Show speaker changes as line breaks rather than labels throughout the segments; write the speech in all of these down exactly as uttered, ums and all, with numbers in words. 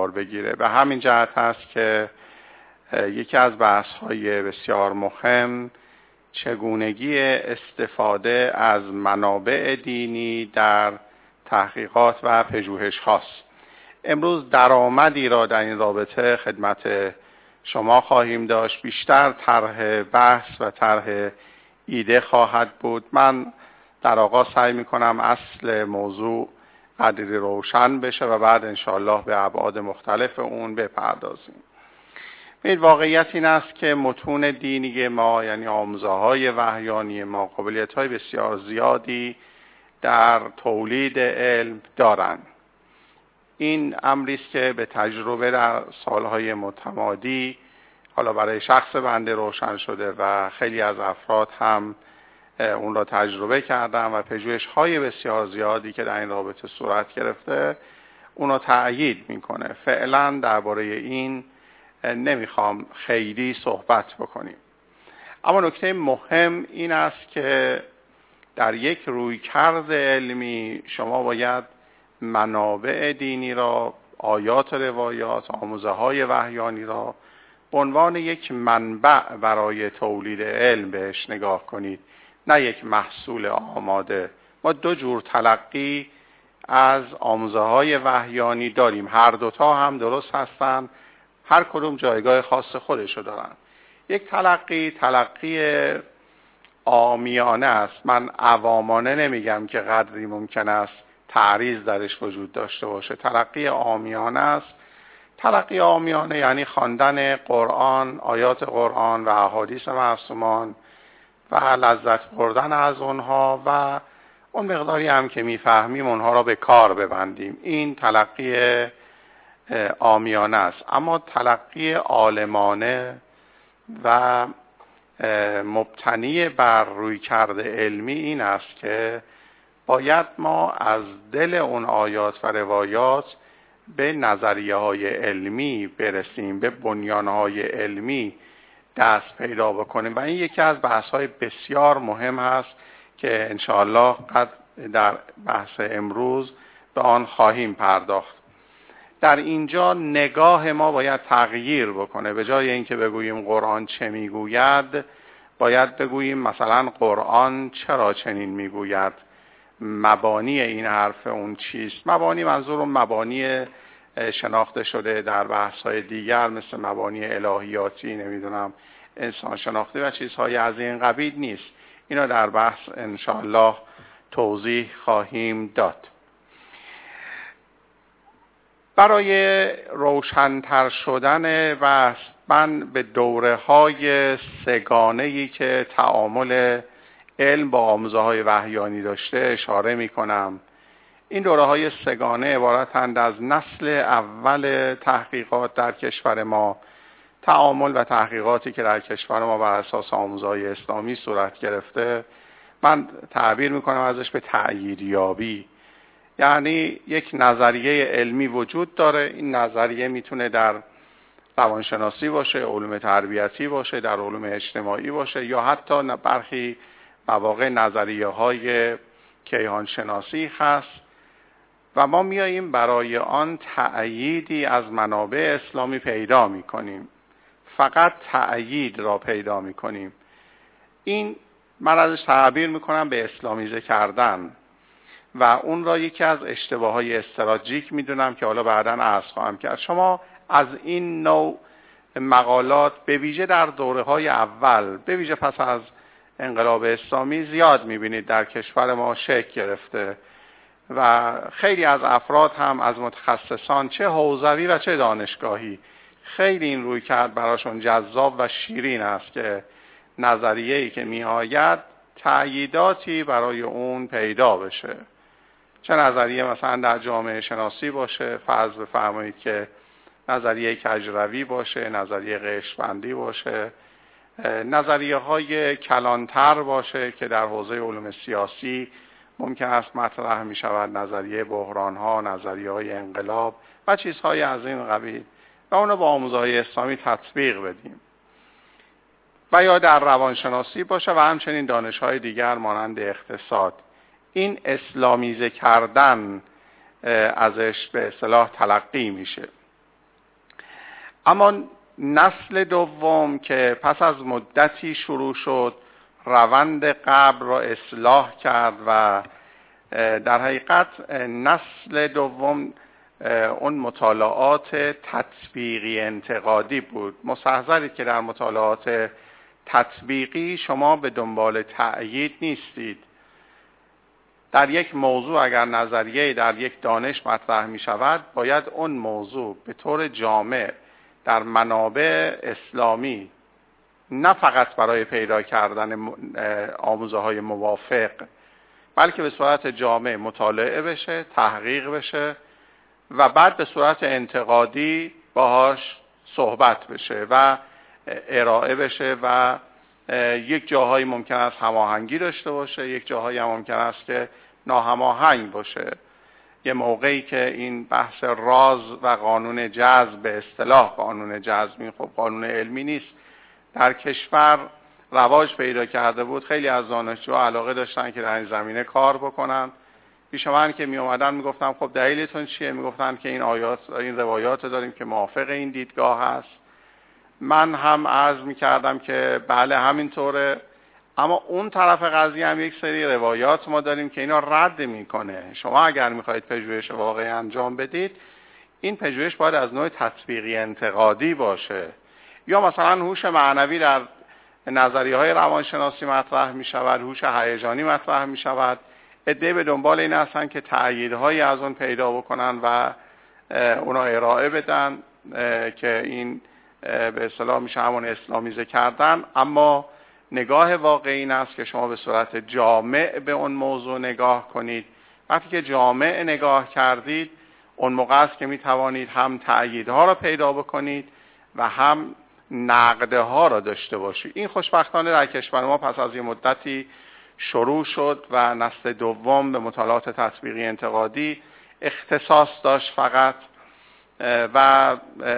قرار بگیره. به همین جهت هست که یکی از بحث‌های بسیار مهم چگونگی استفاده از منابع دینی در تحقیقات و پژوهش هاست. امروز درآمدی را در این رابطه خدمت شما خواهیم داشت. بیشتر طرح بحث و طرح ایده خواهد بود. من در آغاز سعی می‌کنم اصل موضوع قدری روشن بشه و بعد انشاءالله به ابعاد مختلف اون بپردازیم. این واقعیت این است که متون دینی ما، یعنی آموزه‌های وحیانی ما، قابلیت‌های بسیار زیادی در تولید علم دارند. این امری است که به تجربه در سالهای متمادی حالا برای شخص بنده روشن شده و خیلی از افراد هم اون را تجربه کردن و پژوهش‌های بسیار زیادی که در این رابطه صورت گرفته اون را تأیید میکنه. فعلا درباره این نمیخوام خیلی صحبت بکنیم، اما نکته مهم این است که در یک رویکرد علمی شما باید منابع دینی را، آیات و روایات، آموزه‌های وحیانی را به عنوان یک منبع برای تولید علم بهش نگاه کنید، نه یک محصول آماده. ما دو جور تلقی از آموزه‌های وحیانی داریم، هر دوتا هم درست هستند، هر کدوم جایگاه خاص خودشو دارن. یک تلقی تلقی عامیانه است. من عوامانه نمیگم که قدری ممکن است تعریض درش وجود داشته باشه. تلقی عامیانه است. تلقی عامیانه یعنی خواندن قرآن، آیات قرآن و احادیث معصومان و لذت بردن از اونها و اون مقداری هم که میفهمیم اونها را به کار ببندیم. این تلقی عامیانه است. اما تلقی عالمانه و مبتنی بر رویکرد علمی این است که باید ما از دل اون آیات و روایات به نظریه های علمی برسیم، به بنیان های علمی دست پیدا بکنیم و این یکی از بحث های بسیار مهم هست که انشاءالله قد در بحث امروز به آن خواهیم پرداخت. در اینجا نگاه ما باید تغییر بکنه. به جای اینکه بگوییم قرآن چه میگوید، باید بگوییم مثلا قرآن چرا چنین میگوید، مبانی این حرف اون چیست. مبانی منظور مبانی شناخته شده در بحث‌های دیگر مثل مبانی الهیاتی، نمیدونم انسان شناختی و چیزهای از این قبیل نیست. اینا در بحث انشاءالله توضیح خواهیم داد. برای روشن‌تر شدن بحث من به دوره‌های سه‌گانه‌ای که تعامل علم با آموزه‌های وحیانی داشته اشاره می‌کنم. این دوره‌های سه‌گانه عبارتند از نسل اول تحقیقات در کشور ما، تعامل و تحقیقاتی که در کشور ما بر اساس آموزه‌های اسلامی صورت گرفته. من تعبیر می‌کنم ازش به تأییدیابی. یعنی یک نظریه علمی وجود داره. این نظریه میتونه در روانشناسی باشه، علوم تربیتی باشه، در علوم اجتماعی باشه یا حتی برخی مواقع نظریه های کیهان شناسی هست و ما میاییم برای آن تأییدی از منابع اسلامی پیدا میکنیم. فقط تأیید را پیدا میکنیم. این من ازش تعبیر میکنم به اسلامیزه کردن و اون را یکی از اشتباههای استراتژیک میدونم که حالا بعداً عرض خواهم کرد. شما از این نوع مقالات به ویژه در دوره‌های اول، به ویژه پس از انقلاب اسلامی زیاد میبینید در کشور ما شکل گرفته و خیلی از افراد هم از متخصصان چه حوزوی و چه دانشگاهی خیلی این روی کرد براشون جذاب و شیرین است که نظریه‌ای که میآید تأییداتی برای اون پیدا بشه. چه نظریه مثلا در جامعه شناسی باشه، فرض بفرمایید که نظریه کجروی باشه، نظریه قشبندی باشه، نظریه های کلانتر باشه که در حوزه علوم سیاسی ممکن است مطرح می شود، نظریه بحران ها، نظریه های انقلاب و چیزهای از این قبیل و اونو با آموزه‌های اسلامی تطبیق بدیم. و یا در روانشناسی باشه و همچنین دانش‌های دیگر مانند اقتصاد. این اسلامیزه کردن ازش به اصطلاح تلقی میشه. اما نسل دوم که پس از مدتی شروع شد روند قبل را اصلاح کرد و در حقیقت نسل دوم اون مطالعات تطبیقی انتقادی بود. مستحضرید که در مطالعات تطبیقی شما به دنبال تأیید نیستید. در یک موضوع اگر نظریه در یک دانش مطرح می شود، باید اون موضوع به طور جامع در منابع اسلامی، نه فقط برای پیدا کردن آموزه های موافق، بلکه به صورت جامع مطالعه بشه، تحقیق بشه و بعد به صورت انتقادی باهاش صحبت بشه و ارائه بشه و یک جاهایی ممکن است هماهنگی داشته باشه، یک جاهایی هم ممکن است که ناهماهنگ باشه. یه موقعی که این بحث راز و قانون جذب، به اصطلاح قانون جذب، خب قانون علمی نیست، در کشور رواج پیدا کرده بود، خیلی از دانشجوها علاقه داشتن که در این زمینه کار بکنن. پیش من که می اومدن میگفتم خب دلیلتون چیه؟ میگفتن که این آیات، این روایات داریم که موافق این دیدگاه هست. من هم عرض میکردم که بله همینطوره، اما اون طرف قضیه هم یک سری روایات ما داریم که اینا رد میکنه. شما اگر میخواید پژوهش واقعی انجام بدید، این پژوهش باید از نوع تطبیقی انتقادی باشه. یا مثلا هوش معنوی در نظریه های روانشناسی مطرح میشود، هوش هیجانی مطرح میشود، عده به دنبال این هستن که تأییدهایی از اون پیدا بکنن و اونا ارائه بدن که این به اصطلاح میشه همون اسلامیزه کردن. اما نگاه واقعی این است که شما به صورت جامع به اون موضوع نگاه کنید. وقتی که جامع نگاه کردید، اون موقع است که میتوانید هم تأییدها را پیدا بکنید و هم نقدها را داشته باشید. این خوشبختانه در کشور ما پس از یه مدتی شروع شد و نسل دوم به مطالعات تطبیقی انتقادی اختصاص داشت فقط و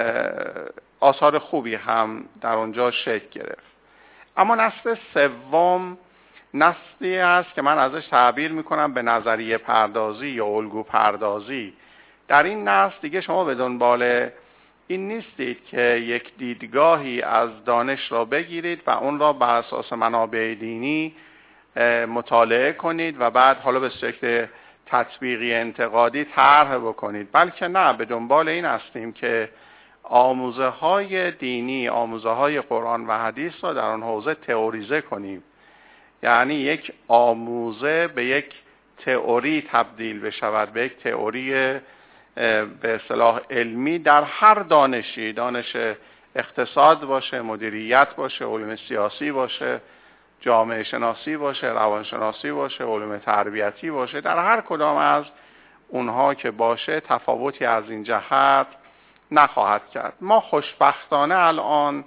آثار خوبی هم در اونجا شکل گرفت. اما نسل سوم نسلی است که من ازش تعبیر میکنم به نظریه پردازی یا الگو پردازی. در این نسل دیگه شما به دنبال این نیستید که یک دیدگاهی از دانش را بگیرید و اون را بر اساس منابع دینی مطالعه کنید و بعد حالا به شکل تطبیقی انتقادی طرح بکنید، بلکه نه، به دنبال این هستیم که آموزه های دینی، آموزه های قرآن و حدیث را در آن حوزه تئوریزه کنیم. یعنی یک آموزه به یک تئوری تبدیل بشود، به یک تئوری به اصطلاح علمی در هر دانشی، دانش اقتصاد باشه، مدیریت باشه، علوم سیاسی باشه، جامعه شناسی باشه، روانشناسی باشه، علوم تربیتی باشه، در هر کدام از اونها که باشه تفاوتی از این جهت نخواهد کرد. ما خوشبختانه الان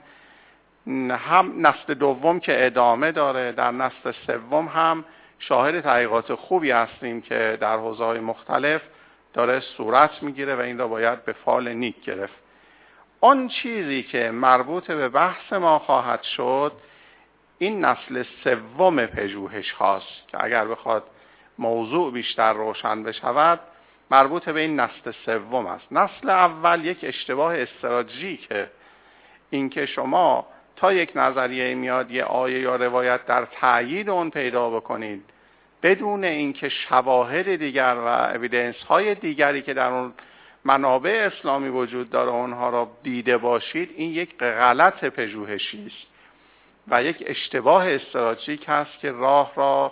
هم نسل دوم که ادامه داره، در نسل سوم هم شاهد تحقیقات خوبی هستیم که در حوزه‌های مختلف داره صورت میگیره و این را باید به فال نیک گرفت. آن چیزی که مربوط به بحث ما خواهد شد این نسل سوم پژوهش هاست که اگر بخواد موضوع بیشتر روشن بشود مربوط به این نسل سوم است. نسل اول یک اشتباه استراتژیکه، اینکه شما تا یک نظریه میاد یه آیه یا روایت در تأیید اون پیدا بکنید بدون اینکه شواهد دیگر و اویدنس های دیگری که در اون منابع اسلامی وجود داره اونها را دیده باشید. این یک غلط پژوهشی است و یک اشتباه استراتژیک هست که راه را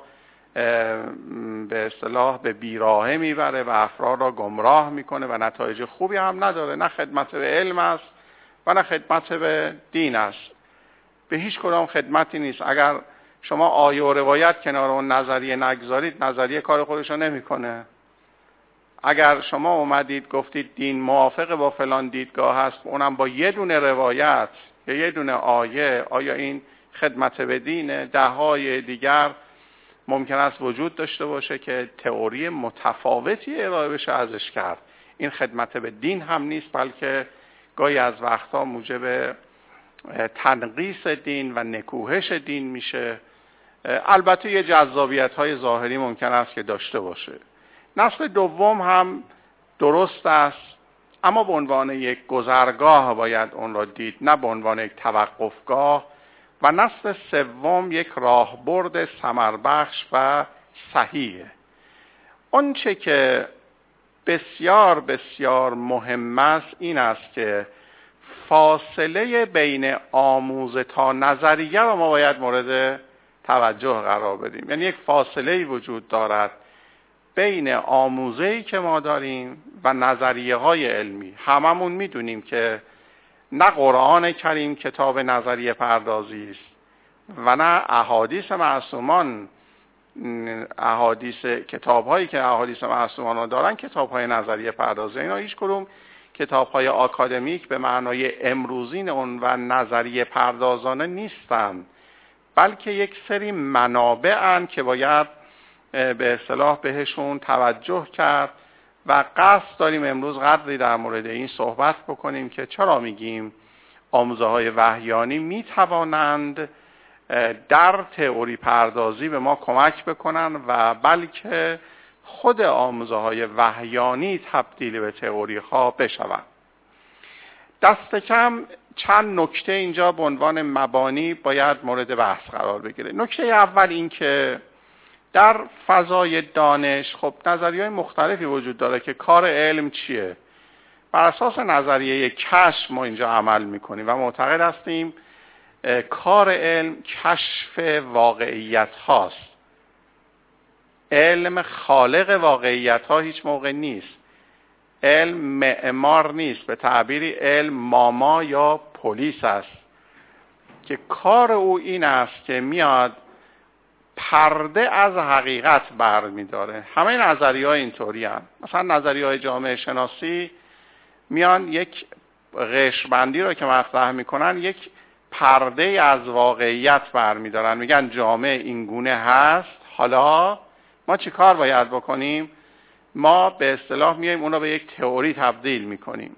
به اصطلاح به بیراهه میبره و افراد را گمراه میکنه و نتایج خوبی هم نداره. نه خدمت به علم است و نه خدمت به دین است. به هیچ کدام خدمتی نیست. اگر شما آیه و روایت کنار اون نظریه نگذارید، نظریه کار خودش رو نمیکنه. اگر شما اومدید گفتید دین موافق با فلان دیدگاه هست، اونم با یه دونه روایت یا یه دونه آیه، آیا این خدمت به دینه؟ ده‌های دیگر ممکن است وجود داشته باشه که تئوری متفاوتی ارائه بشه ازش کرد. این خدمت به دین هم نیست، بلکه گاهی از وقتا موجب تنقیص دین و نکوهش دین میشه. البته یه جذابیت های ظاهری ممکن است که داشته باشه. نسل دوم هم درست است، اما به عنوان یک گذرگاه باید اون را دید، نه به عنوان یک توقفگاه. و نسل سوم یک راهبرد ثمربخش و صحیحه. اون چه که بسیار بسیار مهم است این است که فاصله بین آموزه تا نظریه را ما باید مورد توجه قرار بدیم. یعنی یک فاصله وجود دارد بین آموزه‌ای که ما داریم و نظریه های علمی. هممون میدونیم که نه قرآن کریم کتاب نظریه پردازی است و نه احادیث معصومان، احادیث کتاب هایی که احادیث معصومان را دارن کتاب های نظریه پردازی. اینا هیچ کدوم کتاب های آکادمیک به معنای امروزین اون و نظریه پردازانه نیستن، بلکه یک سری منابع ان که باید به اصطلاح بهشون توجه کرد و قصد داریم امروز قدری در مورد این صحبت بکنیم که چرا میگیم آموزه های وحیانی میتوانند در تئوری پردازی به ما کمک بکنن و بلکه خود آموزه های وحیانی تبدیل به تئوری ها بشوند. دست کم چند نکته اینجا به عنوان مبانی باید مورد بحث قرار بگیره. نکته اول این که در فضای دانش خب نظریه‌های مختلفی وجود داره که کار علم چیه. بر اساس نظریه کشف ما اینجا عمل میکنیم و معتقد هستیم کار علم کشف واقعیت هاست. علم خالق واقعیت ها هیچ موقع نیست. علم معمار نیست، به تعبیری علم ماما یا پلیس است که کار او این است که میاد پرده از حقیقت بر میداره. همه نظریه های اینطوری هم. مثلا نظریه های جامعه شناسی میان یک قشربندی رو که مطرح میکنن یک پرده از واقعیت بر میدارن، میگن جامعه این گونه هست، حالا ما چی کار باید بکنیم؟ ما به اصطلاح میایم اون رو به یک تئوری تبدیل میکنیم.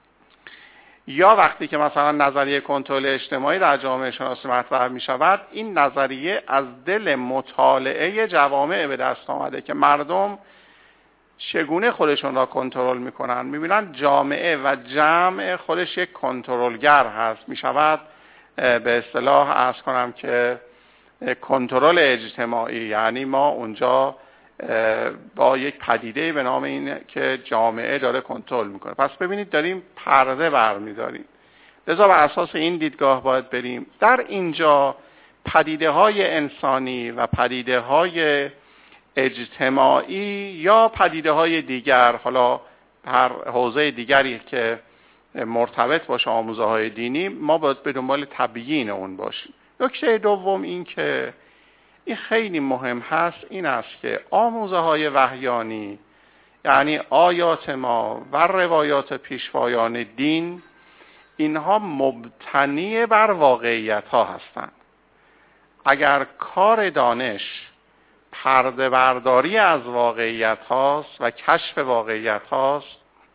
یا وقتی که مثلا نظریه کنترل اجتماعی در جامعه شناسی مطرح می شود، این نظریه از دل مطالعه جوامع به دست آمده که مردم چگونه خودشون را کنترل میکنن. میبینن جامعه و جمع خودش یک کنترلگر هست. می شود به اصطلاح عرض کنم که کنترل اجتماعی، یعنی ما اونجا با یک پدیده به نام این که جامعه داره کنترل میکنه. پس ببینید داریم پرده برمیداریم. لذا بر اساس این دیدگاه باید بریم. در اینجا پدیده های انسانی و پدیده های اجتماعی یا پدیده های دیگر، حالا هر حوزه دیگری که مرتبط باشه آموزه های دینی، ما باید به دنبال تبیین اون باشیم. نکته دوم این که این خیلی مهم هست این است که آموزه های وحیانی، یعنی آیات ما و روایات پیشوایان دین، اینها مبتنی بر واقعیت ها هستند. اگر کار دانش پرده برداری از واقعیت هاست و کشف واقعیت هاست،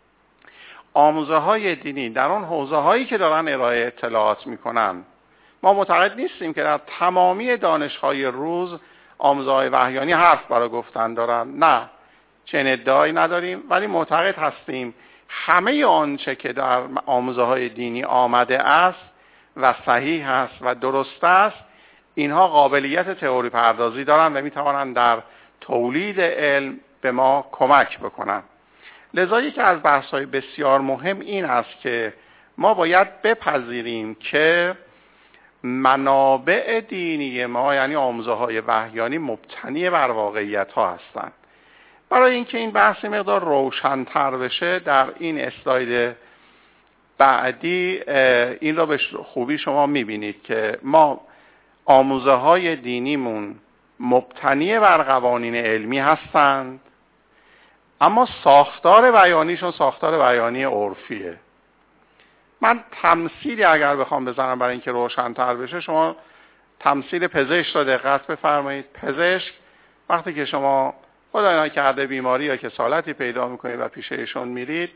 آموزه های دینی در اون حوزه هایی که دارن ارائه اطلاعات میکنن، ما معتقد نیستیم که در تمامی دانش‌های روز آموزه‌های وحیانی حرف برای گفتن دارن، نه، چنین ادعایی نداریم، ولی معتقد هستیم همه آنچه که در آموزه‌های دینی آمده است و صحیح است و درست است، اینها قابلیت تئوری پردازی دارن و میتوانند در تولید علم به ما کمک بکنن. لذا یکی از بحث‌های بسیار مهم این است که ما باید بپذیریم که منابع دینی ما، یعنی آموزه های وحیانی، مبتنی بر واقعیت ها هستند. برای اینکه این بحث مقدار روشن‌تر بشه، در این اسلاید بعدی این را به خوبی شما میبینید که ما آموزه های دینیمون مبتنی بر قوانین علمی هستند، اما ساختار بیانیشون ساختار بیانی عرفیه. من تمثیلی اگر بخوام بزنم برای اینکه روشن‌تر بشه، شما تمثیل پزشک را دقت بفرمایید. پزشک وقتی که شما خدای نکرده بیماری یا کسالتی پیدا میکنید و پیش ایشون میرید،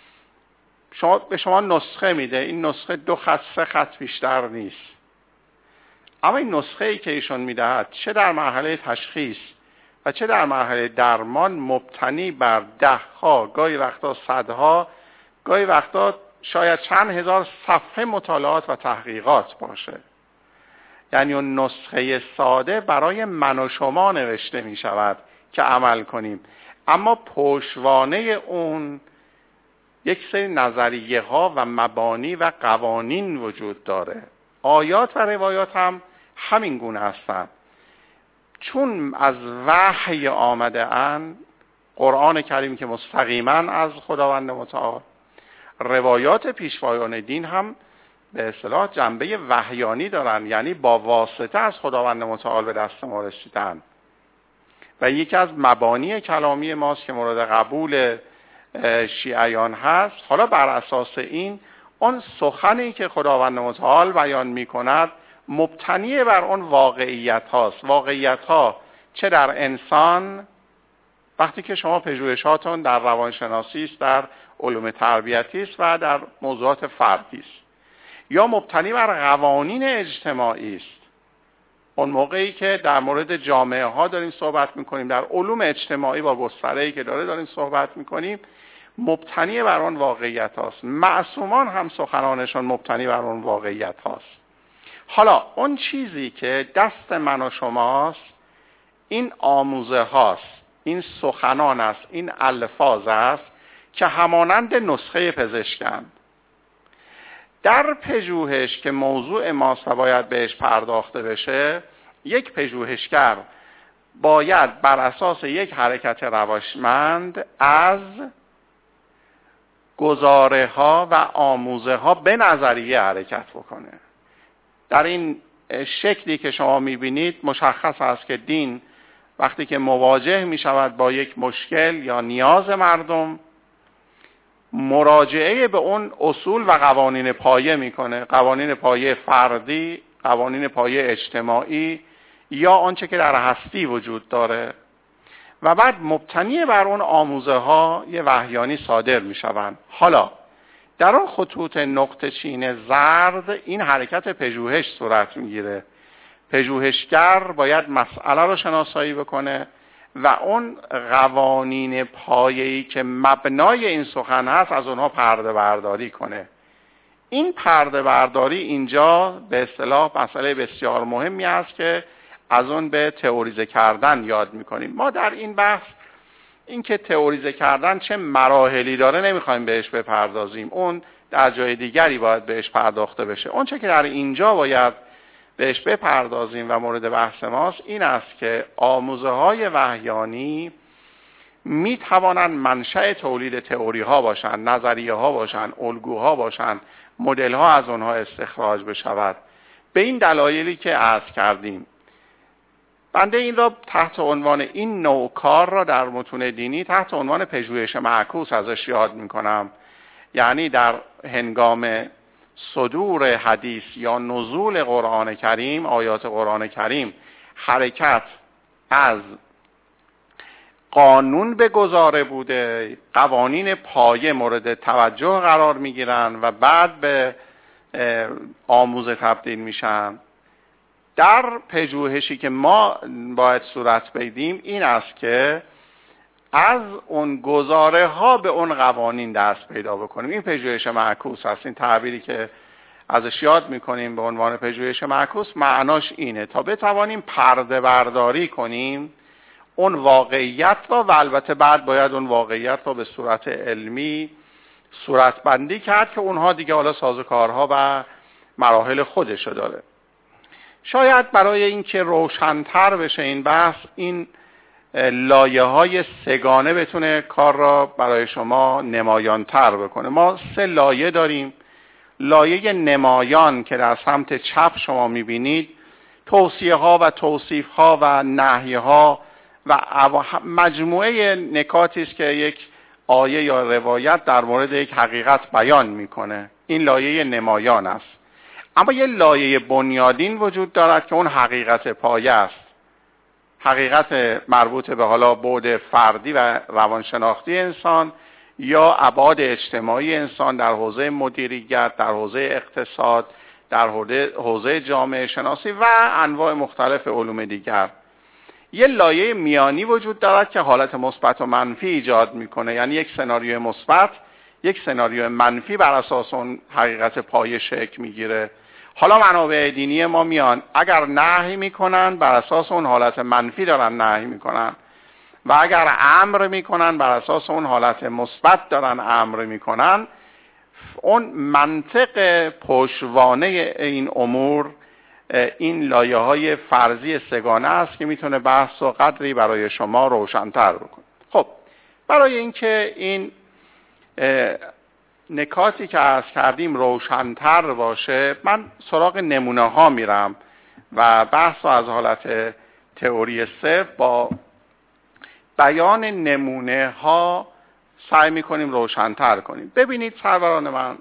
شما به شما نسخه میده. این نسخه دو خط سه خط بیشتر نیست، اما این نسخه ای که ایشون میدهد چه در مرحله تشخیص و چه در مرحله درمان مبتنی بر ده ها، گاهی وقتا صدها، گاهی وقتا شاید چند هزار صفحه مطالعات و تحقیقات باشه. یعنی اون نسخه ساده برای من و شما نوشته می شود که عمل کنیم، اما پشتوانه اون یک سری نظریه ها و مبانی و قوانین وجود داره. آیات و روایات هم همین گونه هستند. چون از وحی آمده اند، قرآن کریم که مستقیما از خداوند متعال، روایات پیشوایان دین هم به اصطلاح جنبه وحیانی دارن، یعنی با واسطه از خداوند متعال به دست ما رسیدن و یکی از مبانی کلامی ماست که مورد قبول شیعیان هست. حالا بر اساس این اون سخنی که خداوند متعال بیان می کند مبتنی بر اون واقعیت هاست. واقعیت ها چه در انسان، وقتی که شما پژوهشاتون در روانشناسی است، در علوم تربیتی است و در موضوعات فردی است، یا مبتنی بر قوانین اجتماعی است. اون موقعی که در مورد جامعه ها داریم صحبت میکنیم، در علوم اجتماعی با گستره‌ای که داره داریم صحبت میکنیم، مبتنی بر اون واقعیت هاست. معصومان هم سخنانشون مبتنی بر اون واقعیت هاست. حالا اون چیزی که دست من و شماست، این آموزه هاست، این سخنان است، این الفاظ است که همانند نسخه پزشکند. در پژوهش که موضوع ماست و باید بهش پرداخته بشه، یک پژوهشگر باید بر اساس یک حرکت روشمند از گزاره ها و آموزه ها به نظریه حرکت بکنه. در این شکلی که شما میبینید مشخص است که دین وقتی که مواجه میشود با یک مشکل یا نیاز مردم، مراجعه به اون اصول و قوانین پایه میکنه، قوانین پایه فردی، قوانین پایه اجتماعی یا آنچه که در هستی وجود داره، و بعد مبتنی بر اون آموزه ها یه وحیانی صادر میشوند. حالا در اون خطوط نقطه چین زرد این حرکت پژوهش صورت میگیره. پژوهشگر باید مسئله رو شناسایی بکنه و اون قوانین پایه‌ای که مبنای این سخن هست از اونها پرده برداری کنه. این پرده برداری اینجا به اصطلاح مسئله بسیار مهمی است که از اون به تئوریزه کردن یاد میکنیم. ما در این بحث این که تئوریزه کردن چه مراحلی داره نمیخوایم بهش بپردازیم، اون در جای دیگری باید بهش پرداخته بشه. اون چه که در اینجا باید بهش بپردازیم و مورد بحث ماست این است که آموزه های وحیانی می توانند منشأ تولید تئوری ها باشند، نظریه ها باشند، الگوها باشند، مدل ها از اونها استخراج بشود. به این دلایلی که عرض کردیم، بنده این را تحت عنوان این نوع کار را در متون دینی تحت عنوان پژوهش معکوس ازش یاد می کنم. یعنی در هنگام صدور حدیث یا نزول قرآن کریم، آیات قرآن کریم، حرکت از قانون به گزاره بوده، قوانین پایه مورد توجه قرار می گیرن و بعد به آموزه تبدیل میشن. در پژوهشی که ما باید صورت بدیم این است که از اون گزاره ها به اون قوانین دست پیدا بکنیم. این پژوهش معکوس است. این تعبیری که ازش یاد میکنیم به عنوان پژوهش معکوس معناش اینه تا بتوانیم پرده برداری کنیم اون واقعیت را، و البته بعد باید اون واقعیت را به صورت علمی صورت بندی کرد که اونها دیگه حالا سازوکارها و مراحل خودشو داره. شاید برای اینکه روشن‌تر بشه این بحث، این لایه های سگانه بتونه کار را برای شما نمایان‌تر بکنه. ما سه لایه داریم. لایه نمایان که در سمت چپ شما میبینید توصیه ها و توصیف ها و نهی ها و مجموعه نکاتی است که یک آیه یا روایت در مورد یک حقیقت بیان میکنه. این لایه نمایان است. اما یه لایه بنیادین وجود دارد که اون حقیقت پایه است. حقیقت مربوط به حالا بعد فردی و روانشناختی انسان یا ابعاد اجتماعی انسان در حوزه مدیریت، در حوزه اقتصاد، در حوزه جامعه شناسی و انواع مختلف علوم دیگر. یه لایه میانی وجود دارد که حالت مثبت و منفی ایجاد میکنه، یعنی یک سناریوی مثبت، یک سناریو منفی بر اساس اون حقیقت پایه شکل میگیره. حالا منابع دینی ما میان اگر نهی میکنن بر اساس اون حالت منفی دارن نهی میکنن و اگر امر میکنن بر اساس اون حالت مثبت دارن امر میکنن. اون منطق پشتوانه این امور این لایه های فرضی سگانه است که میتونه بحث و قدری برای شما روشن‌تر بکنه. خب برای اینکه این نکاتی که عرض کردیم روشن‌تر باشه، من سراغ نمونه ها میرم و بحث رو از حالت تئوری صرف با بیان نمونه ها سعی میکنیم روشن‌تر کنیم. ببینید سروران من،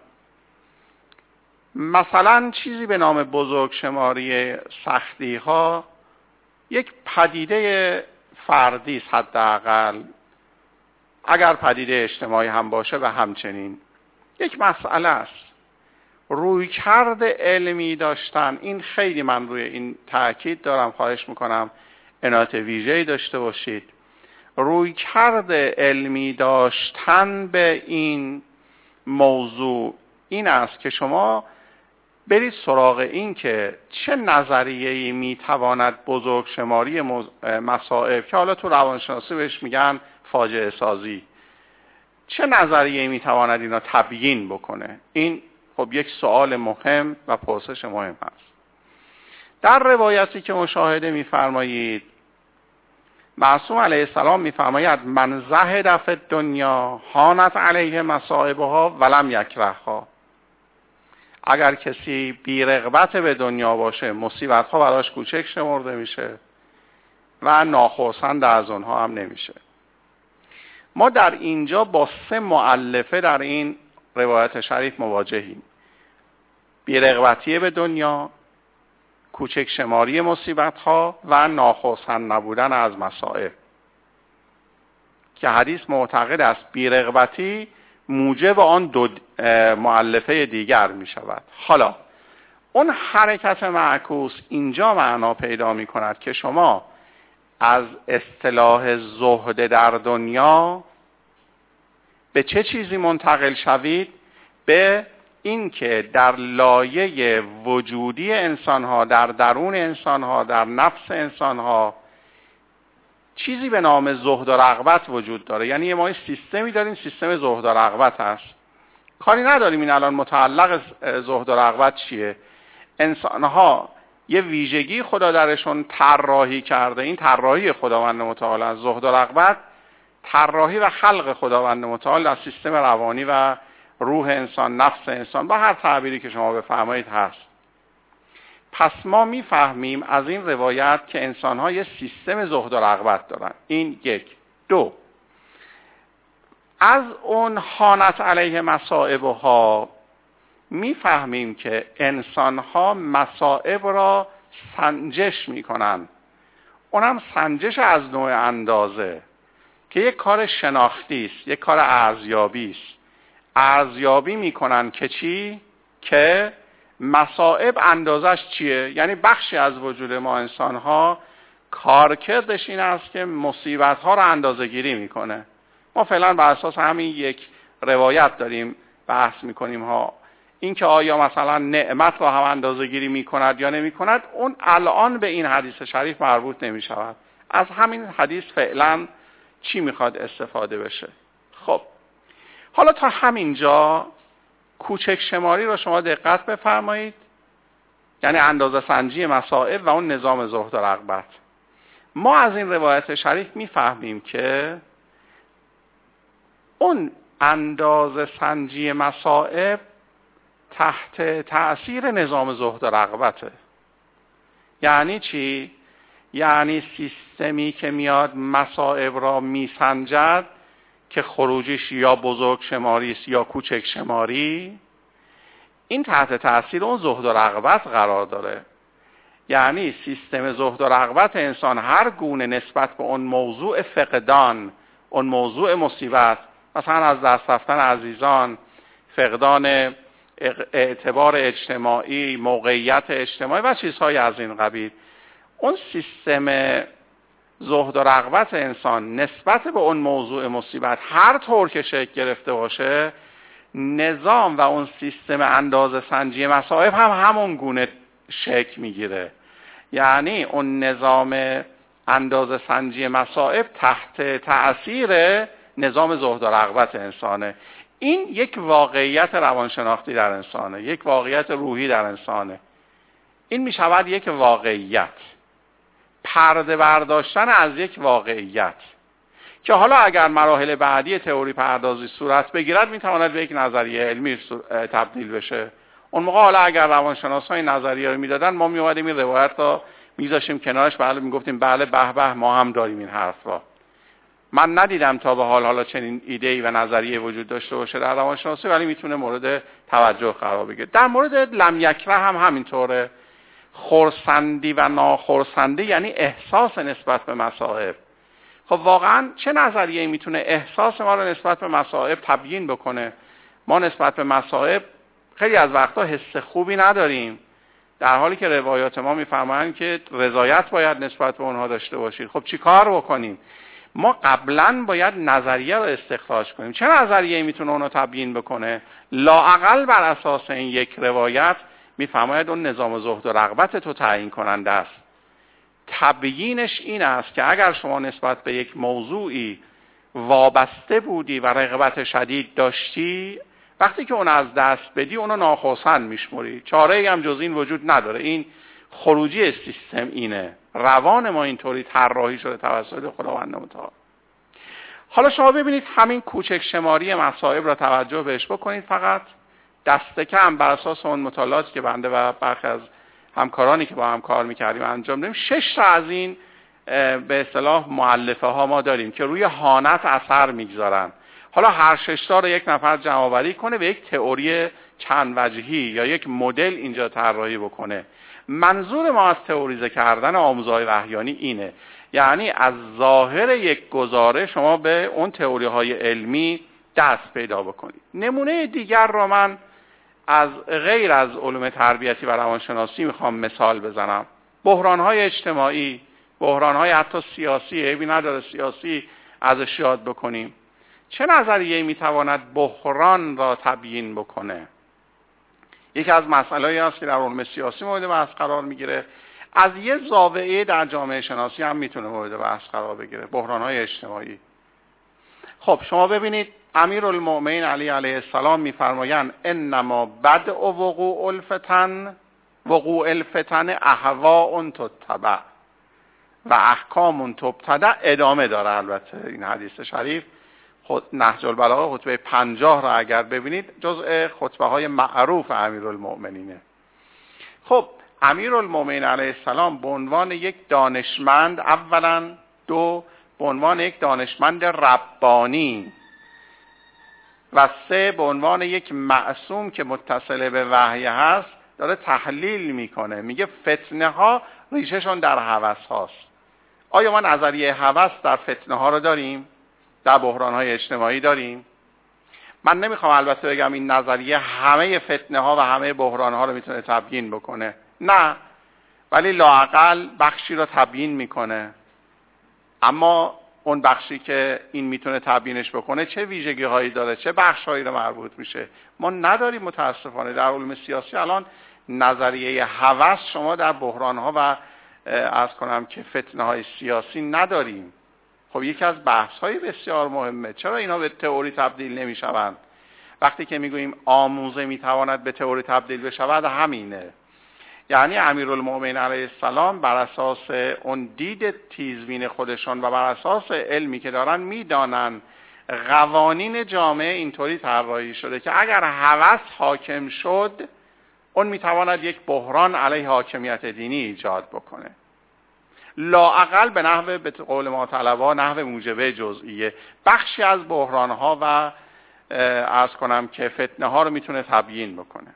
مثلا چیزی به نام بزرگ شماری سختی ها یک پدیده فردی است، حداقل اگر پدیده اجتماعی هم باشه و همچنین یک مسئله است. رویکرد علمی داشتن، این خیلی من روی این تاکید دارم، خواهش میکنم عنایت ویژه‌ای داشته باشید. رویکرد علمی داشتن به این موضوع این است که شما برید سراغ این که چه نظریه‌ای میتواند بزرگ شماری مصائب، که حالا تو روانشناسی بهش میگن فاجعه سازی، چه نظریه‌ای میتواند اینا تبیین بکنه. این خب یک سوال مهم و پرسش مهم هست. در روایتی که مشاهده میفرمایید، معصوم علیه السلام میفرماید من زهد فی الدنیا هانت علیه مصائبها ولم یکرهها. اگر کسی بی رغبت به دنیا باشه، مصیبت ها براش کوچک شمرده میشه و ناخرسند از اونها هم نمیشه. ما در اینجا با سه مؤلفه در این روایت شریف مواجهیم: بی رغبتی به دنیا، کوچک شماری مصیبت ها و ناخرسند نبودن از مصائب، که حدیث معتقد است بی رغبتی موجب آن دو مؤلفه دیگر می شود. حالا اون حرکت معکوس اینجا معنا پیدا می کند که شما از اصطلاح زهد در دنیا به چه چیزی منتقل شوید؟ به این که در لایه وجودی انسانها، در درون انسانها، در نفس انسانها چیزی به نام زهد و رغبت وجود داره. یعنی ما سیستمی داریم، سیستم زهد و رغبت هست. کاری نداریم این الان متعلق زهد و رغبت چیه. انسانها یه ویژگی خدا درشون طراحی کرده، این طراحی خداوند متعال از زهد و رغبت، طراحی و خلق خداوند متعال در سیستم روانی و روح انسان، نفس انسان، با هر تعبیری که شما بفرمایید هست. پس ما میفهمیم از این روایت که انسان‌ها یه سیستم زهد و رغبت دارن. این یک. دو، از اون هانت علیه مصائبها میفهمیم که انسان‌ها مصائب را سنجش میکنن، اونم سنجش از نوع اندازه که یک کار شناختی است، یک کار ارزیابی است. ارزیابی میکنن که چی؟ که مصائب اندازش چیه؟ یعنی بخشی از وجود ما انسان ها کارکردش این است که مصیبت ها رو اندازه گیری میکنه. ما فعلا بر اساس همین یک روایت داریم بحث میکنیم ها، این که آیا مثلا نعمت رو هم اندازه گیری میکند یا نمیکند، اون الان به این حدیث شریف مربوط نمیشود. از همین حدیث فعلا چی میخواد استفاده بشه؟ خب حالا تا همینجا کوچک شماری رو شما دقت بفرمایید، یعنی اندازه سنجی مصائب و اون نظام زهد و رغبت. ما از این روایت شریف میفهمیم که اون اندازه سنجی مصائب تحت تأثیر نظام زهد و رغبته. یعنی چی؟ یعنی سیستمی که میاد مصائب را میسنجد که خروجش یا بزرگ شماری است یا کوچک شماری، این تحت تأثیر اون زهد و رغبت قرار داره. یعنی سیستم زهد و رغبت انسان هر گونه نسبت به اون موضوع فقدان، اون موضوع مصیبت، مثلا از دست رفتن عزیزان، فقدان اعتبار اجتماعی، موقعیت اجتماعی و چیزهای از این قبیل، اون سیستم زهد و رغبت انسان نسبت به اون موضوع مصیبت هر طور که شکل گرفته باشه نظام و اون سیستم اندازه سنجی مصائب هم همون گونه شکل میگیره. یعنی اون نظام اندازه سنجی مصائب تحت تأثیر نظام زهد و رغبت انسانه. این یک واقعیت روانشناختی در انسانه، یک واقعیت روحی در انسانه. این می شود یک واقعیت، پرده برداشتن از یک واقعیت که حالا اگر مراحل بعدی تئوری پردازی صورت بگیرد می تواند به یک نظریه علمی تبدیل بشه. اون موقع حالا اگر روانشناسای نظریه رو میدادن، ما می اومدیم این روایت رو میذاشیم کنارش، بله میگفتیم بله به به ما هم داریم این حرف را. من ندیدم تا به حال حالا چنین ایده‌ای و نظریه وجود داشته باشه در روانشناسی، ولی میتونه مورد توجه قرار بگیره. در مورد لم یکره هم همینطوره. خرسندی و ناخرسندی یعنی احساس نسبت به مصائب. خب واقعا چه نظریه‌ای میتونه احساس ما رو نسبت به مصائب تبیین بکنه؟ ما نسبت به مصائب خیلی از وقتا حس خوبی نداریم، در حالی که روایات ما میفرمایند که رضایت باید نسبت به اونها داشته باشید. خب چی کار بکنیم؟ ما قبلا باید نظریه رو استخراج کنیم. چه نظریه‌ای میتونه اونو تبیین بکنه؟ لااقل بر اساس این یک روایت میفرماید اون نظام زهد و رغبت تو تعیین کننده است. تبیینش این است که اگر شما نسبت به یک موضوعی وابسته بودی و رغبت شدید داشتی، وقتی که اون از دست بدی اونو ناخرسند میشموری. چاره‌ای هم جز این وجود نداره. این خروجی سیستم اینه. روان ما اینطوری طراحی شده توسط خداوند متعال. حالا شما ببینید همین کوچک شماری مصائب را توجه بهش بکنید. فقط دست کم بر اساس اون مطالعاتی که بنده و برخی از همکارانی که با هم کار میکردیم انجام دادیم، شش تا از این به اصطلاح مؤلفه ها ما داریم که روی حانت اثر میگذارن. حالا هر شش تا رو یک نفر جمع آوری کنه و یک تئوری چند وجهی یا یک مدل اینجا طراحی بکنه. منظور ما از تئوریزه کردن آموزهای وحیانی اینه، یعنی از ظاهر یک گزاره شما به اون تئوری های علمی دست پیدا بکنید. نمونه دیگر را من از غیر از علوم تربیتی و روانشناسی میخوام مثال بزنم. بحران های اجتماعی، بحران های حتی سیاسی، عیبی نداره سیاسی ازش یاد بکنیم. چه نظریه‌ای میتواند بحران را تبیین بکنه؟ یکی از مسائلی است که در علوم سیاسی مورد بحث قرار میگیره، از یه زاویه در جامعه شناسی هم میتونه مورد بحث قرار بگیره، بحران‌های اجتماعی. خب شما ببینید امیرالمؤمنین علی علیه السلام میفرمایند انما بدء وقوع الفتن وقوع الفتن اهواء تتبع و احکام تبتدع. ادامه داره البته این حدیث شریف. خود نهج البلاغه خطبه پنجاه را اگر ببینید جزء خطبه های معروف امیرالمؤمنینه. خب امیرالمؤمنین علیه السلام به عنوان یک دانشمند، اولا دو به عنوان یک دانشمند ربانی و سه به عنوان یک معصوم که متصل به وحی هست داره تحلیل میکنه. میگه فتنه ها ریشهشون در هوس هاست. آیا ما نظریه هوس در فتنه ها رو داریم؟ در بحران های اجتماعی داریم؟ من نمیخوام البته بگم این نظریه همه فتنه ها و همه بحران ها رو میتونه تبیین بکنه، نه، ولی لااقل بخشی رو تبیین میکنه. اما اون بخشی که این میتونه تبیینش بکنه چه ویژگی هایی داره، چه بخش هایی رو مربوط میشه، ما نداریم متاسفانه. در علوم سیاسی الان نظریه هوس شما در بحران ها و عرض کنم که فتنه های سیاسی نداریم. خب یکی از بحث های بسیار مهمه، چرا اینا به تئوری تبدیل نمیشوند؟ وقتی که میگوییم آموزه میتواند به تئوری تبدیل بشود همینه. یعنی امیرالمؤمنین علیه السلام بر اساس اون دید تیزبین خودشون و بر اساس علمی که دارن میدانن قوانین جامعه اینطوری طراحی شده که اگر هوس حاکم شد اون میتواند یک بحران علیه حاکمیت دینی ایجاد بکنه. لااقل به نحو به قول ما طلبا نحو موجبه جزئیه بخشی از بحران ها و عرض کنم که فتنه ها رو میتونه تبیین بکنه.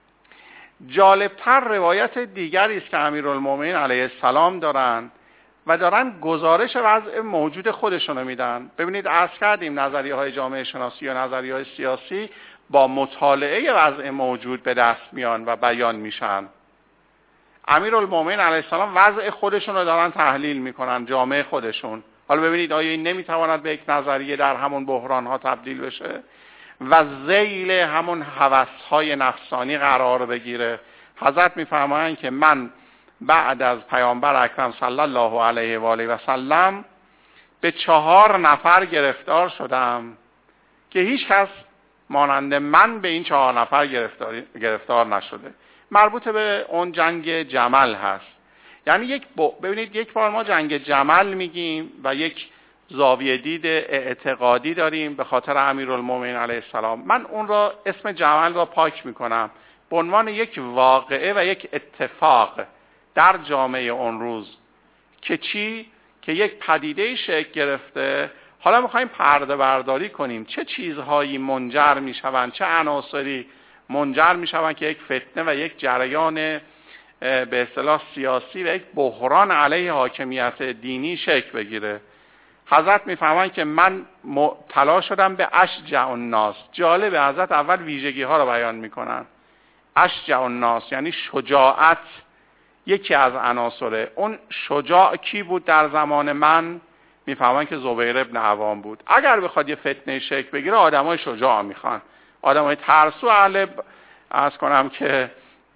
جالبتر روایت دیگری است که امیرالمؤمنین علیه السلام دارن و دارن گزارش وضع موجود خودشونو میدن. ببینید عرض کردیم نظریه های جامعه شناسی یا نظریه های سیاسی با مطالعه وضع موجود به دست میان و بیان میشن. امیرالمؤمنین علیه السلام وضع خودشون رو دارن تحلیل میکنن، جامعه خودشون. حالا ببینید آیا این نمیتواند به یک نظریه در همون بحران ها تبدیل بشه؟ و ذیل همون هوس‌های نفسانی قرار بگیره. حضرت می‌فرمایند که من بعد از پیامبر اکرم صلی الله علیه و آله و سلم به چهار نفر گرفتار شدم که هیچ کس مانند من به این چهار نفر گرفتار گرفتار نشده. مربوط به اون جنگ جمل هست. یعنی یک ببینید یک بار ما جنگ جمل میگیم و یک زاویه دید اعتقادی داریم به خاطر امیرالمومنین علیه السلام. من اون را اسم جمل را پاک میکنم به عنوان یک واقعه و یک اتفاق در جامعه اون روز که چی؟ که یک پدیده شکل گرفته. حالا میخوایم پرده برداری کنیم چه چیزهایی منجر میشوند، چه عناصری منجر میشوند که یک فتنه و یک جریان به اصطلاح سیاسی و یک بحران علیه حاکمیت دینی شکل بگیره. حضرت میفهمند که من مبتلا شدم به اشجع الناس. جالبه حضرت اول ویژگی ها رو بیان میکنن. اشجع الناس یعنی شجاعت یکی از عناصره. اون شجاع کی بود در زمان من؟ میفهمن که زبیر ابن عوام بود. اگر بخواد یه فتنه شکل بگیره آدمای شجاع میخوان، آدمای ترسو اهل عرض کنم که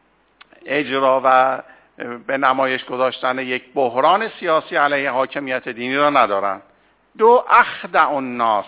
اجرا و به نمایش گذاشتن یک بحران سیاسی علیه حاکمیت دینی را ندارن. دو اخدع الناس،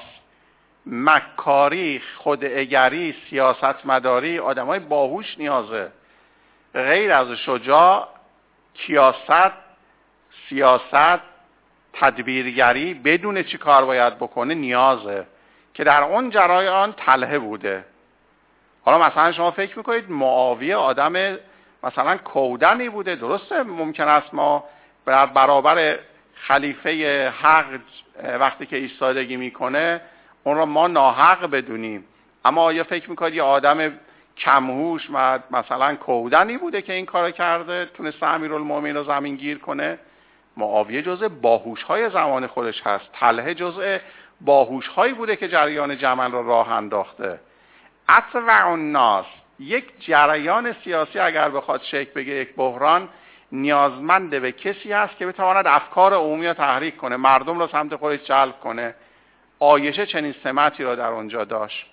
مکاری، خوداگری، سیاست مداری، آدمای باهوش نیازه. غیر از شجاع، کیاست، سیاست، تدبیرگری بدون چی کار باید بکنه نیازه که در اون جریان تلهه بوده. حالا مثلا شما فکر میکنید معاویه آدم مثلا کودنی بوده، درسته ممکن است ما در برابر خلیفه حق وقتی که ایستادگی میکنه اون رو ما ناحق بدونیم، اما آیا فکر میکنید یه آدم کمهوش و مثلا کودنی بوده که این کارو کرده تونسته امیرالمومنین رو زمین گیر کنه؟ معاویه جزء باهوش‌های زمان خودش هست. طلحه جزء باهوش‌هایی بوده که جریان جمل رو راه انداخته. اطوع الناس، یک جریان سیاسی اگر بخواد شکل بگیره، یک بحران، نیازمند به کسی هست که بتواند افکار عمومی رو تحریک کنه، مردم رو سمت خودش جلب کنه. عایشه چنین سمتی رو در اونجا داشت.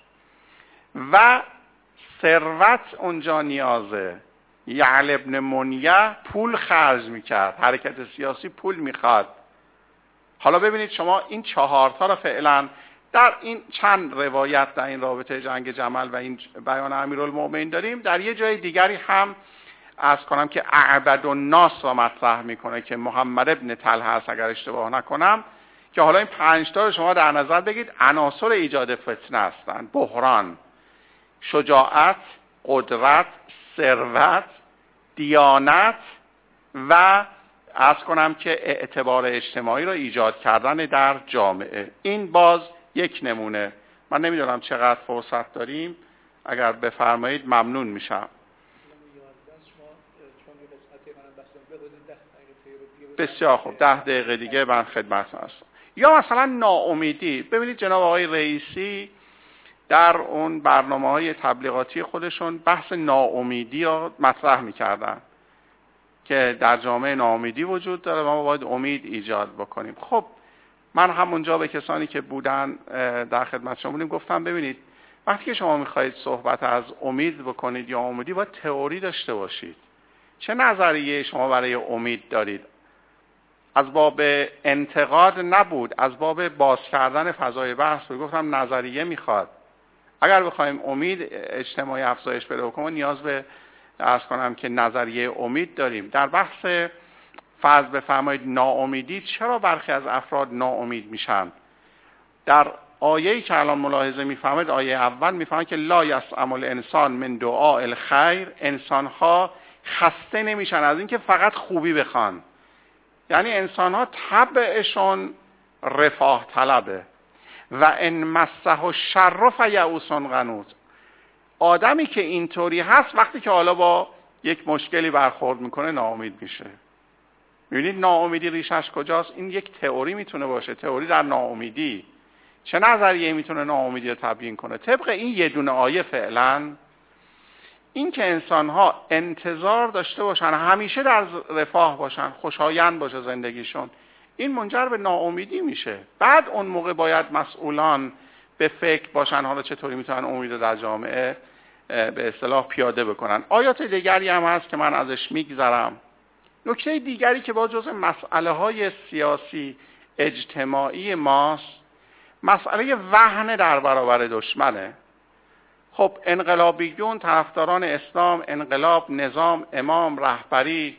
و ثروت اونجا نیازه. یعل ابن منیه پول خرج میکرد، حرکت سیاسی پول میخواد. حالا ببینید شما این چهارتا رو فعلا در این چند روایت در این رابطه جنگ جمل و این بیان امیرالمومنین داریم، در یه جای دیگری هم عرض کنم که اعبد الناس را مطرح میکنه که محمد ابن طلحه است اگر اشتباه نکنم، که حالا این پنج تا رو شما در نظر بگید عناصر ایجاد فتنه هستند: بحران، شجاعت، قدرت، ثروت، دیانت و عرض کنم که اعتبار اجتماعی را ایجاد کردن در جامعه. این باز یک نمونه. من نمیدونم چقدر فرصت داریم، اگر بفرمایید ممنون میشم. بسیار خوب، ده دقیقه دیگه من خدمتتون هستم. یا مثلا ناامیدی. ببینید جناب آقای رئیسی در اون برنامه‌های تبلیغاتی خودشون بحث ناامیدی را مطرح می‌کردن که در جامعه ناامیدی وجود داره و ما باید امید ایجاد بکنیم. خب من همونجا به کسانی که بودن در خدمت شما بودیم گفتم ببینید وقتی که شما می‌خواید صحبت از امید بکنید یا امیدی، باید تئوری داشته باشید. چه نظریه شما برای امید دارید؟ از باب انتقاد نبود، از باب باز کردن فضای بحث بود. گفتم نظریه میخواد. اگر بخوایم امید اجتماعی افزایش پیدا بکنه نیاز به عرض کنم که نظریه امید داریم. در بحث فرض بفرمایید ناامیدی، چرا برخی از افراد ناامید میشن؟ در آیه‌ای که الان ملاحظه میفرمایید، آیه اول میفرماید که لا یسأم الانسان من دعاء الخیر، انسان‌ها خسته نمیشن از اینکه فقط خوبی بخوان. یعنی انسان‌ها طبعشون رفاه طلبه. و ان مسه الشر فیئوس قنوط. آدمی که اینطوری هست وقتی که حالا با یک مشکلی برخورد میکنه ناامید میشه. میبینید ناامیدی ریشش کجاست؟ این یک تئوری میتونه باشه، تئوری در ناامیدی. چه نظریه میتونه ناامیدی رو تبیین کنه؟ طبق این یه دونه آیه فعلا این که انسان‌ها انتظار داشته باشن همیشه در رفاه باشن، خوشایند باشه زندگیشون، این منجر به ناامیدی میشه. بعد اون موقع باید مسئولان به فکر باشن، حالا چطوری میتونن امید رو در جامعه به اصطلاح پیاده بکنن. آیات دیگری هم هست که من ازش میگذرم. نکته دیگری که با جزء مسئله های سیاسی اجتماعی ماست، مسئله وهن در برابر دشمنه. خب انقلابیون، طرفداران اسلام، انقلاب، نظام، امام، رهبری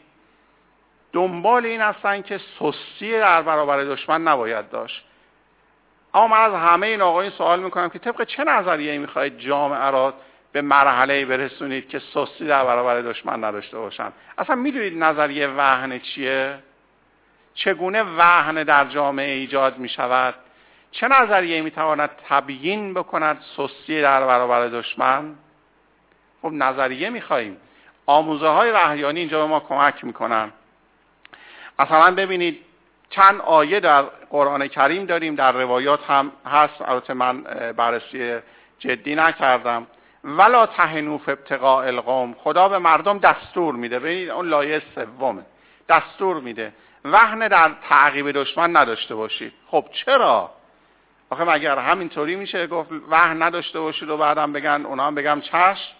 دنبال این هستن که سستی در برابر دشمن نباید داشت. اما من از همه این آقایون سوال میکنم که طبق چه نظریه‌ای میخواید جامعه را به مرحله‌ای برسونید که سستی در برابر دشمن نداشته باشن؟ اصلا میدونید نظریه وهن چیه؟ چگونه وهن در جامعه ایجاد میشود؟ چه نظریه‌ای میتواند تبیین بکند سستی در برابر دشمن؟ خب نظریه میخواییم. آموزه های وحیانی اینجا به ما کمک میکنن. مثلا ببینید چند آیه در قرآن کریم داریم، در روایات هم هست، البته من بررسی جدی نکردم. ولا تهنوا فی ابتغاء القوم، خدا به مردم دستور میده. ببینید اون لایه سومه، دستور میده وهن در تعقیب دشمن نداشته باشید. خب چرا؟ آخه مگر همینطوری میشه گفت وهن نداشته باشید و بعدم بگن اونا هم بگم چشم؟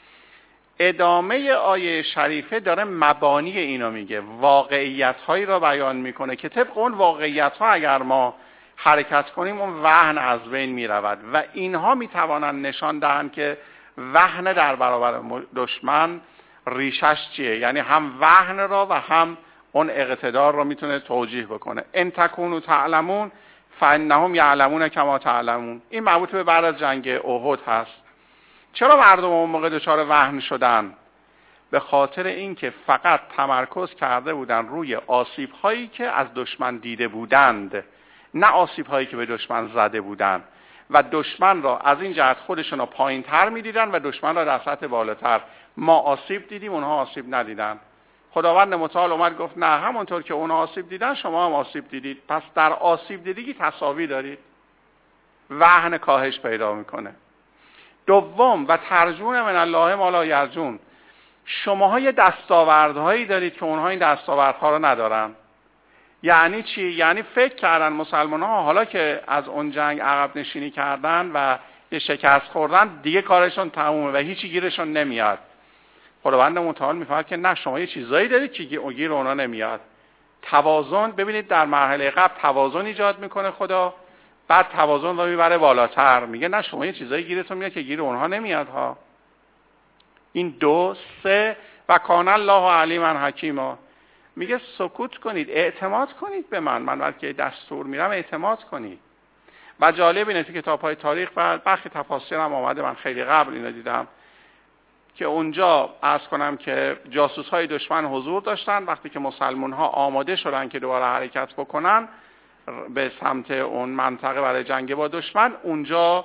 ادامه آیه شریفه داره مبانی اینو میگه، واقعیت هایی را بیان میکنه که طبق اون واقعیت ها اگر ما حرکت کنیم اون وهن از بین میرود و اینها میتوانند نشان دهند که وهن در برابر دشمن ریشش چیه، یعنی هم وهن را و هم اون اقتدار را میتونه توجیه بکنه. ان تکونوا تعلمون فانهم یعلمون کما تعلمون. این مربوط به بعد از جنگ احد هست. چرا مردم اون موقع دچار وهن شدن؟ به خاطر اینکه فقط تمرکز کرده بودن روی آسیب هایی که از دشمن دیده بودند، نه آسیب هایی که به دشمن زده بودند، و دشمن را از این جهت خودشون را پایین تر می دیدن و دشمن را در سطح بالاتر. ما آسیب دیدیم اونها آسیب ندیدن. خداوند متعال اومد گفت نه، همونطور که اونها آسیب دیدن شما هم آسیب دیدید، پس در آسیب دیدگی تساوی دارید. وهن کاهش پیدا میکنه. دوم و ترجون من الله ما لا یرجون، شماها یه دستاوردهایی دارید که اونها این دستاوردها رو ندارن. یعنی چی؟ یعنی فکر کردن مسلمان ها حالا که از اون جنگ عقب نشینی کردن و یه شکست خوردن دیگه کارشون تمومه و هیچی گیرشون نمیاد. خداوند متعال میفرماید که نه، شما یه چیزایی دارید که گیر اونا نمیاد. توازن، ببینید در مرحله قبل توازن ایجاد میکنه خدا، بعد توازن رو میبره بالاتر، میگه نه شما یه چیزایی گیرتون میاد که گیر اونها نمیاد ها. این دو. سه و کان الله علیما حکیما، میگه سکوت کنید، اعتماد کنید به من، من وقتی دستور میرم اعتماد کنید. و جالب اینه تو کتاب‌های تاریخ و برخی تفاسیر هم آمده، من خیلی قبل اینو دیدم که اونجا عرض کنم که جاسوس‌های دشمن حضور داشتن. وقتی که مسلمان‌ها آماده شدن که دوباره حرکت بکنن به سمت اون منطقه برای جنگ با دشمن، اونجا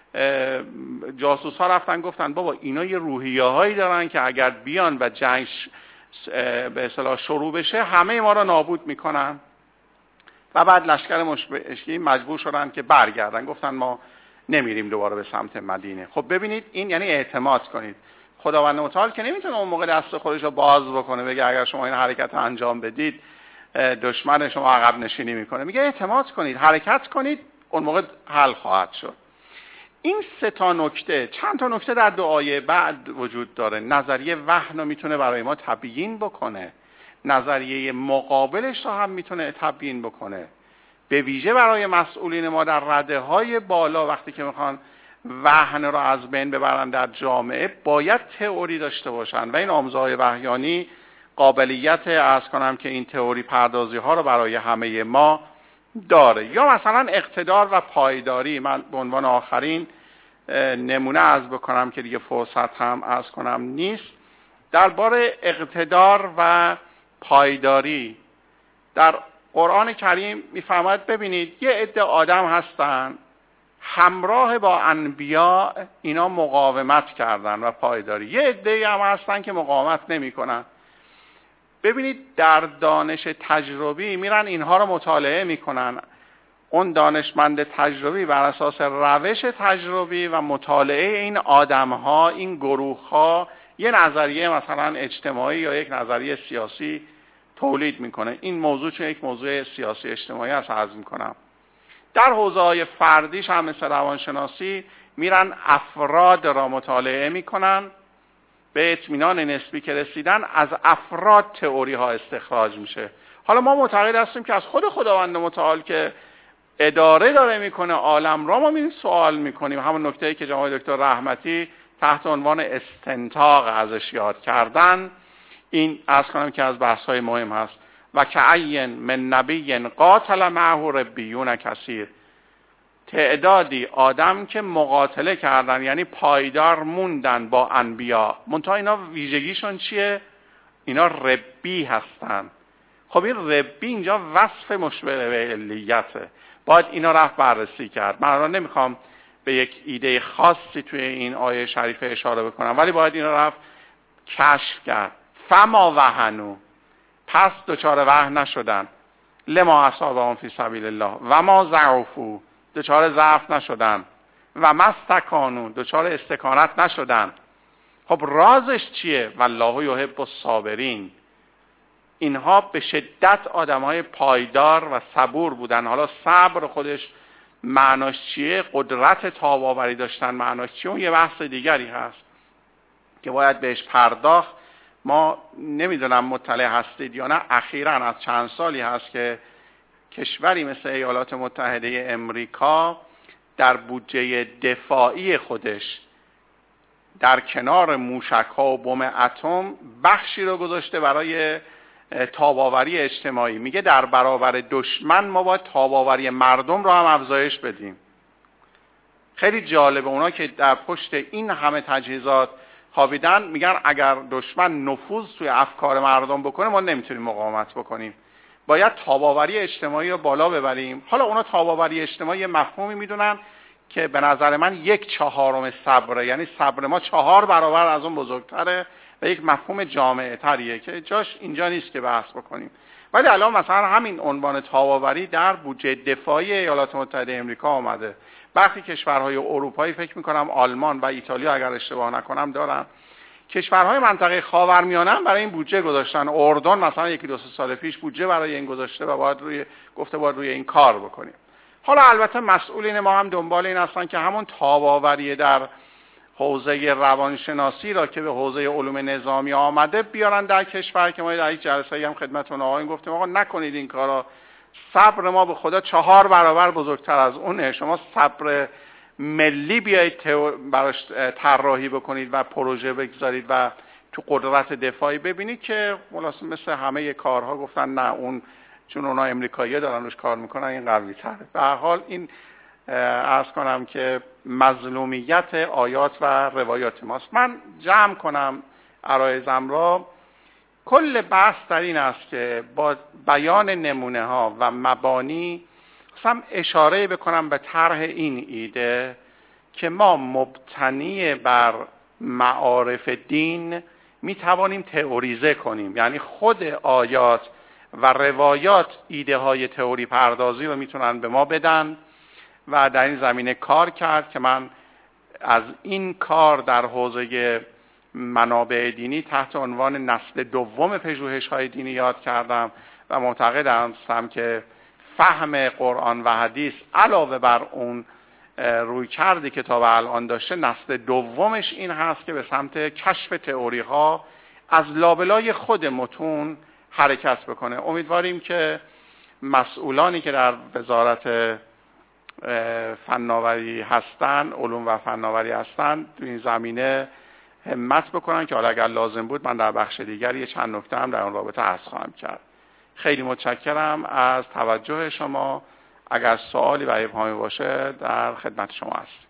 جاسوس‌ها رفتن گفتن بابا اینا یه روحیه‌هایی دارن که اگر بیان و جنگ به اصطلاح شروع بشه همه ما را نابود میکنن. و بعد لشکر مشرکی مجبور شدن که برگردن، گفتن ما نمیریم دوباره به سمت مدینه. خب ببینید این یعنی اعتماد کنید. خداوند متعال که نمیتونه اون موقع دست خودش رو باز بکنه بگه اگر شما این حرکت رو انجام بدید دشمن شما عقب نشینی میکنه. میگه اعتماد کنید، حرکت کنید، اون موقع حل خواهد شد. این سه تا نکته، چند تا نکته در دو آیه بعد وجود داره. نظریه وهن رو میتونه برای ما تبیین بکنه، نظریه مقابلش رو هم میتونه تبیین بکنه. به ویژه برای مسئولین ما در رده های بالا وقتی که میخوان وهن رو از بین ببرن در جامعه باید تئوری داشته باشن و این آموزه های وحیانی قابلیت عرض کنم که این تئوری پردازی ها رو برای همه ما داره. یا مثلا اقتدار و پایداری، من به عنوان آخرین نمونه عرض بکنم که دیگه فرصت هم عرض کنم نیست. درباره اقتدار و پایداری در قرآن کریم میفرماید ببینید یه عده آدم هستن همراه با انبیا اینا مقاومت کردن و پایداری، یه عده هم هستن که مقاومت نمی کنن. ببینید در دانش تجربی میرن اینها رو مطالعه میکنن. اون دانشمند تجربی بر اساس روش تجربی و مطالعه این آدمها، این گروهها، یه نظریه مثلا اجتماعی یا یک نظریه سیاسی تولید میکنه. این موضوع چون یک موضوع سیاسی اجتماعی هست عرض میکنم. در حوزه‌های فردیش هم مثل روانشناسی میرن افراد را مطالعه میکنن، به اطمینان نسبی که رسیدن از افراد تئوری ها استخراج میشه. حالا ما معتقد هستیم که از خود خداوند متعال که اداره داره میکنه عالم را، ما میریم سوال میکنیم. همون نکته‌ای که جناب دکتر رحمتی تحت عنوان استنتاق ازش یاد کردن، این عرض کنم که از بحث‌های مهم هست. و کعین من نبی قاتل معه ربیون کثیر، تعدادی آدم که مقاتله کردن یعنی پایدار موندن با انبیا، منتها اینا ویژگیشون چیه؟ اینا ربی هستن. خب این ربی اینجا وصف مشبه به علیته، باید اینا رفت بررسی کرد. من الان نمیخوام به یک ایده خاصی توی این آیه شریفه اشاره بکنم، ولی باید اینا رفت کشف کرد. فما وهنو، پس دچار وهن نشدن، لما اصابهم فی سبیل الله و ما ضعفوا، دچار ضعف نشدن، و ما استکانوا، دچار استکانت نشدن. خب رازش چیه؟ والله یحب الصابرین. اینها به شدت آدمهای پایدار و صبور بودن. حالا صبر خودش معناش چیه؟ قدرت تاب‌آوری داشتن معناش چیه؟ اون یه بحث دیگری هست که باید بهش پرداخت. ما نمیدونم مطلع هستید یا نه، اخیراً از چند سالی هست که کشوری مثل ایالات متحده امریکا در بودجه دفاعی خودش در کنار موشک‌ها و بم اتم بخشی رو گذاشته برای تاب‌آوری اجتماعی. میگه در برابر دشمن ما باید تاب‌آوری مردم رو هم افزایش بدیم. خیلی جالبه، اونا که در پشت این همه تجهیزات خوابیدن میگن اگر دشمن نفوذ توی افکار مردم بکنه ما نمیتونیم مقاومت بکنیم، باید تاب‌آوری اجتماعی رو بالا ببریم. حالا اونا تاب‌آوری اجتماعی مفهومی میدونن که به نظر من یک چهارم صبره، یعنی صبر ما چهار برابر از اون بزرگتره و یک مفهوم جامعه تریه که جاش اینجا نیست که بحث بکنیم. ولی الان مثلا همین عنوان تاب‌آوری در بودجه دفاعی ایالات متحده امریکا آمده. برخی کشورهای اروپایی، فکر میکنم آلمان و ایتالیا اگر اشتباه نکنم دارن، کشورهای منطقه خاورمیانه هم برای این بودجه گذاشتن. اردن مثلا یکی دو سال پیش بودجه برای این گذاشته و باید روی گفته باید روی این کار بکنیم. حالا البته مسئولین ما هم دنبال این هستن که همون تاب‌آوری در حوزه روانشناسی را که به حوزه علوم نظامی آمده بیارن در کشور، که ما در یک جلسه هم خدمتتون آقایون گفتیم آقا نکنید این کارا، صبر ما به خدا چهار برابر بزرگتر از اونه. شما صبر ملی بیایید براش طراحی بکنید و پروژه بگذارید و تو قدرت دفاعی ببینید که خلاص مثل همه کارها گفتن نه اون چون اونا امریکایی‌ها دارن روش کار میکنن این قوی تره. به هر حال این عرض کنم که مظلومیت آیات و روایات ماست. من جمع کنم عرایزم را. کل بحث در این است که با بیان نمونه ها و مبانی خواستم اشاره بکنم به طرح این ایده که ما مبتنی بر معارف دین می توانیم تئوریزه کنیم، یعنی خود آیات و روایات ایده های تئوری پردازی رو میتونن به ما بدن و در این زمینه کار کرد که من از این کار در حوزه منابع دینی تحت عنوان نسل دوم پژوهش‌های دینی یاد کردم و معتقد هستم که فهم قرآن و حدیث علاوه بر اون روی کردی که تا به الان داشته، نسل دومش این هست که به سمت کشف تئوری ها از لابلای خود متون حرکت بکنه. امیدواریم که مسئولانی که در وزارت فناوری هستن، علوم و فناوری هستن، تو این زمینه همت بکنن که حالا اگر لازم بود من در بخش دیگر یه چند نکته هم در اون رابطه عرض خواهم کرد. خیلی متشکرم از توجه شما. اگر سوالی و ابهامی باشه در خدمت شما هستم.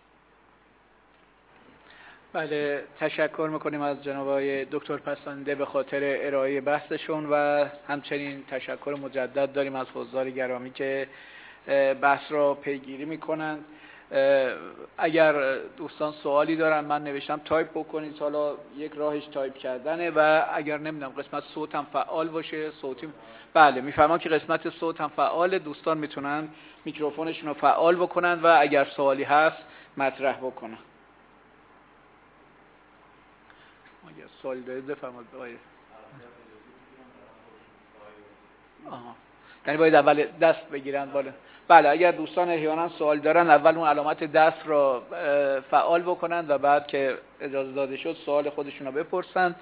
بله، تشکر میکنیم از جناب آقای دکتر پسنده به خاطر ارائه بحثشون و همچنین تشکر مجدد داریم از حضار گرامی که بحث را پیگیری میکنند. اگر دوستان سوالی دارن من نوشتم تایپ بکنید، حالا یک راهش تایپ کردنه و اگر نمیدونم قسمت صوت هم فعال باشه، صوتی بله میفهمم که قسمت صوت هم فعال، دوستان میتونن میکروفونشون رو فعال بکنن و اگر سوالی هست مطرح بکنن. اگر سوالی دارید بفرمایید. آها یعنی باید اول دست بگیرن بالا. بله اگر دوستان احیانا سوال دارن اول اون علامت دست را فعال بکنن و بعد که اجازه داده شد سوال خودشون رو بپرسن.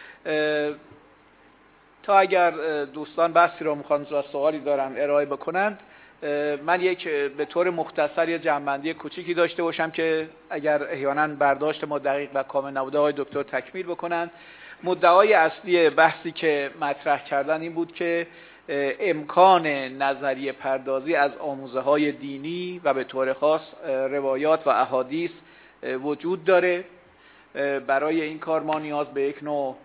تا اگر دوستان بحثی رو میخوان و سوالی دارن ارائه بکنند، من یک به طور مختصر یه جمع‌بندی کوچیکی داشته باشم که اگر احیانا برداشت ما دقیق و کامل نبوده آقای دکتر تکمیل بکنن. مدعای اصلی بحثی که مطرح کردن این بود که امکان نظریه پردازی از آموزه‌های دینی و به طور خاص روایات و احادیث وجود داره. برای این کار ما نیاز به یک نوع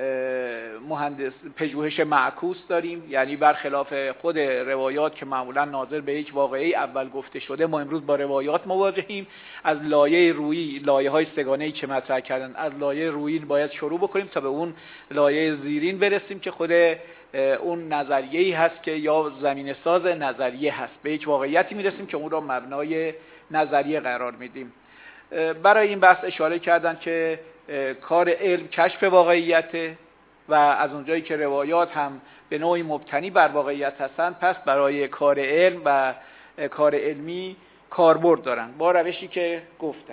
مهندس پژوهش معکوس داریم، یعنی برخلاف خود روایات که معمولا ناظر به یک واقعه اول گفته شده، ما امروز با روایات مواجهیم. از لایه رویی، لایه های سگانه‌ای که مطرح کردن، از لایه رویی باید شروع بکنیم تا به اون لایه زیرین برسیم که خود اون نظریه‌ای هست که یا زمینه ساز نظریه هست. به یک واقعیتی میرسیم که اون را مبنای نظریه قرار میدیم. برای این بحث اشاره کردن که کار علم کشف واقعیته و از اونجایی که روایات هم به نوعی مبتنی بر واقعیت هستند، پس برای کار علم و کار علمی کاربرد دارن با روشی که گفتن.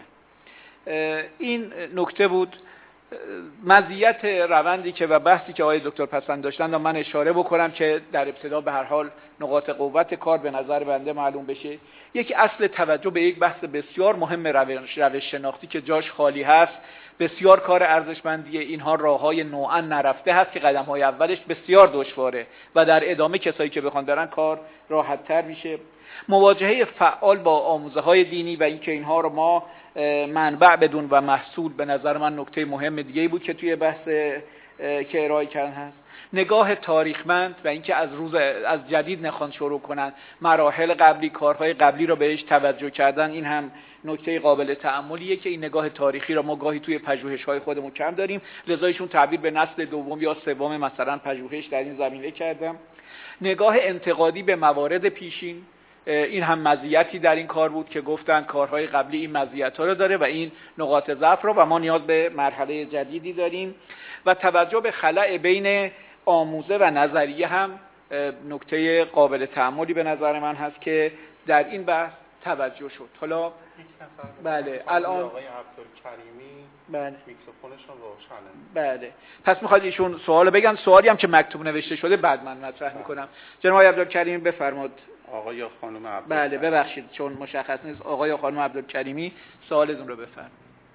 این نکته بود. مزیت روندی که و بحثی که آقای دکتر پسند داشتن و من اشاره بکنم که در ابتدا به هر حال نقاط قوت کار به نظر بنده معلوم بشه. یک اصل توجه به یک بحث بسیار مهم روش روش شناختی که جاش خالی هست، بسیار کار ارزشمندیه. اینها راههای نوعا نرفته هست که قدم‌های اولش بسیار دشواره و در ادامه کسایی که بخوان برن کار راحت‌تر میشه. مواجهه فعال با آموزه‌های دینی و اینکه اینها رو ما منبع بدون و محصول، به نظر من نکته مهم دیگه‌ای بود که توی بحث که ارائه کردن هست. نگاه تاریخمند و اینکه از روز از جدید نخوان شروع کنن، مراحل قبلی، کارهای قبلی رو بهش توجه کردن، این هم نکته قابل تأملیه که این نگاه تاریخی رو ما گاهی توی پژوهش‌های خودمون کم داریم، لذا ایشون تعبیر به نسل دوم یا سوم مثلا پژوهش در این زمینه کردم. نگاه انتقادی به موارد پیشین، این هم مزیتی در این کار بود که گفتن کارهای قبلی این مزیت‌ها رو داره و این نقاط ضعف رو و ما نیاز به مرحله جدیدی داریم. و توجه به خلأ بین آموزه و نظریه هم نکته قابل تأملی به نظر من هست که در این بحث توجه شد. حالا بله الان
آقای عبدالکریمی
بله
میکروفونشون روشنه.
بله پس میخواد ایشون سوال بگن، سوالی هم که مکتوب نوشته شده بعد من مطرح بله. میکنم. جناب آقای عبدالکریمی بفرمایید.
آقای یا خانم عبدالکریمی.
بله ببخشید چون مشخص نیست. آقای یا خانم عبدالکریمی سوالتون رو بفرمایید.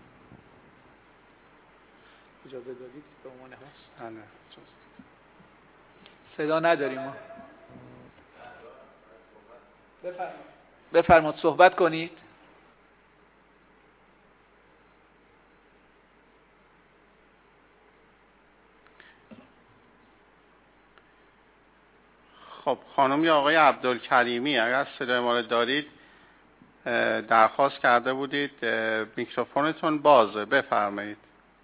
اجازه دادید به عنوان هست؟
بله.
صدا نداریم ما. بفرمایید. بفرمایید صحبت کنید.
خب خانم یا آقای عبدالکریمی، اگر صدای ما رو دارید درخواست کرده بودید میکروفونتون بازه، بفرمایید.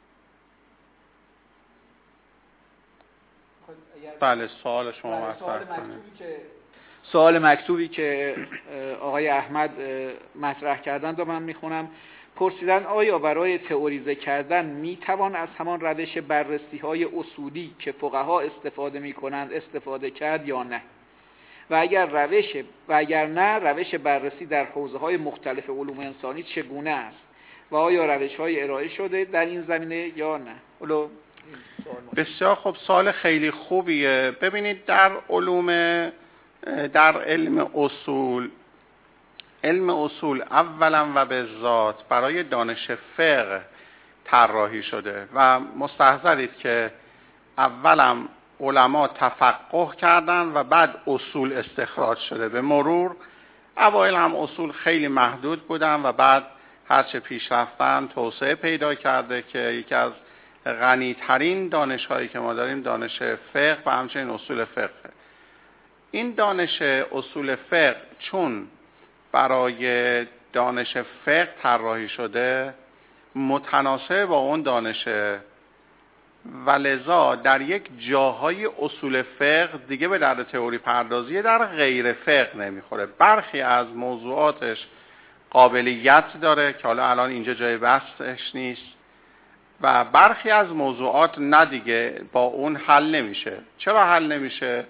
بله سوال شما مطرح کنید.
سوال مکتوبی که آقای احمد مطرح کردند و من میخونم. پرسیدن آیا برای تئوریزه کردن میتوان از همان روش بررسی های اصولی که فقها استفاده میکنند استفاده کرد یا نه؟ و اگر روش و اگر نه روش بررسی در حوزه های مختلف علوم انسانی چگونه است و آیا روش های ارائه شده در این زمینه یا نه؟ اولو
بسیار خوب، سوال خیلی خوبیه. ببینید در علوم در علم اصول علم اصول اولا و به ذات برای دانش فقه طراحی شده و مستحضرید که اولا علما تفقه کردن و بعد اصول استخراج شده. به مرور اوایل هم اصول خیلی محدود بودن و بعد هرچه پیش رفتن توسعه پیدا کرده که یکی از غنی‌ترین دانش‌هایی که ما داریم دانش فقه و همچنین اصول فقه. این دانش اصول فقه چون برای دانش فقه طراحی شده متناسب با اون دانش و لذا در یک جاهای اصول فقه دیگه به درد تئوری پردازی در غیر فقه نمیخوره. برخی از موضوعاتش قابلیت داره که حالا الان اینجا جای بحثش نیست و برخی از موضوعات نه دیگه با اون حل نمیشه. چرا حل نمیشه؟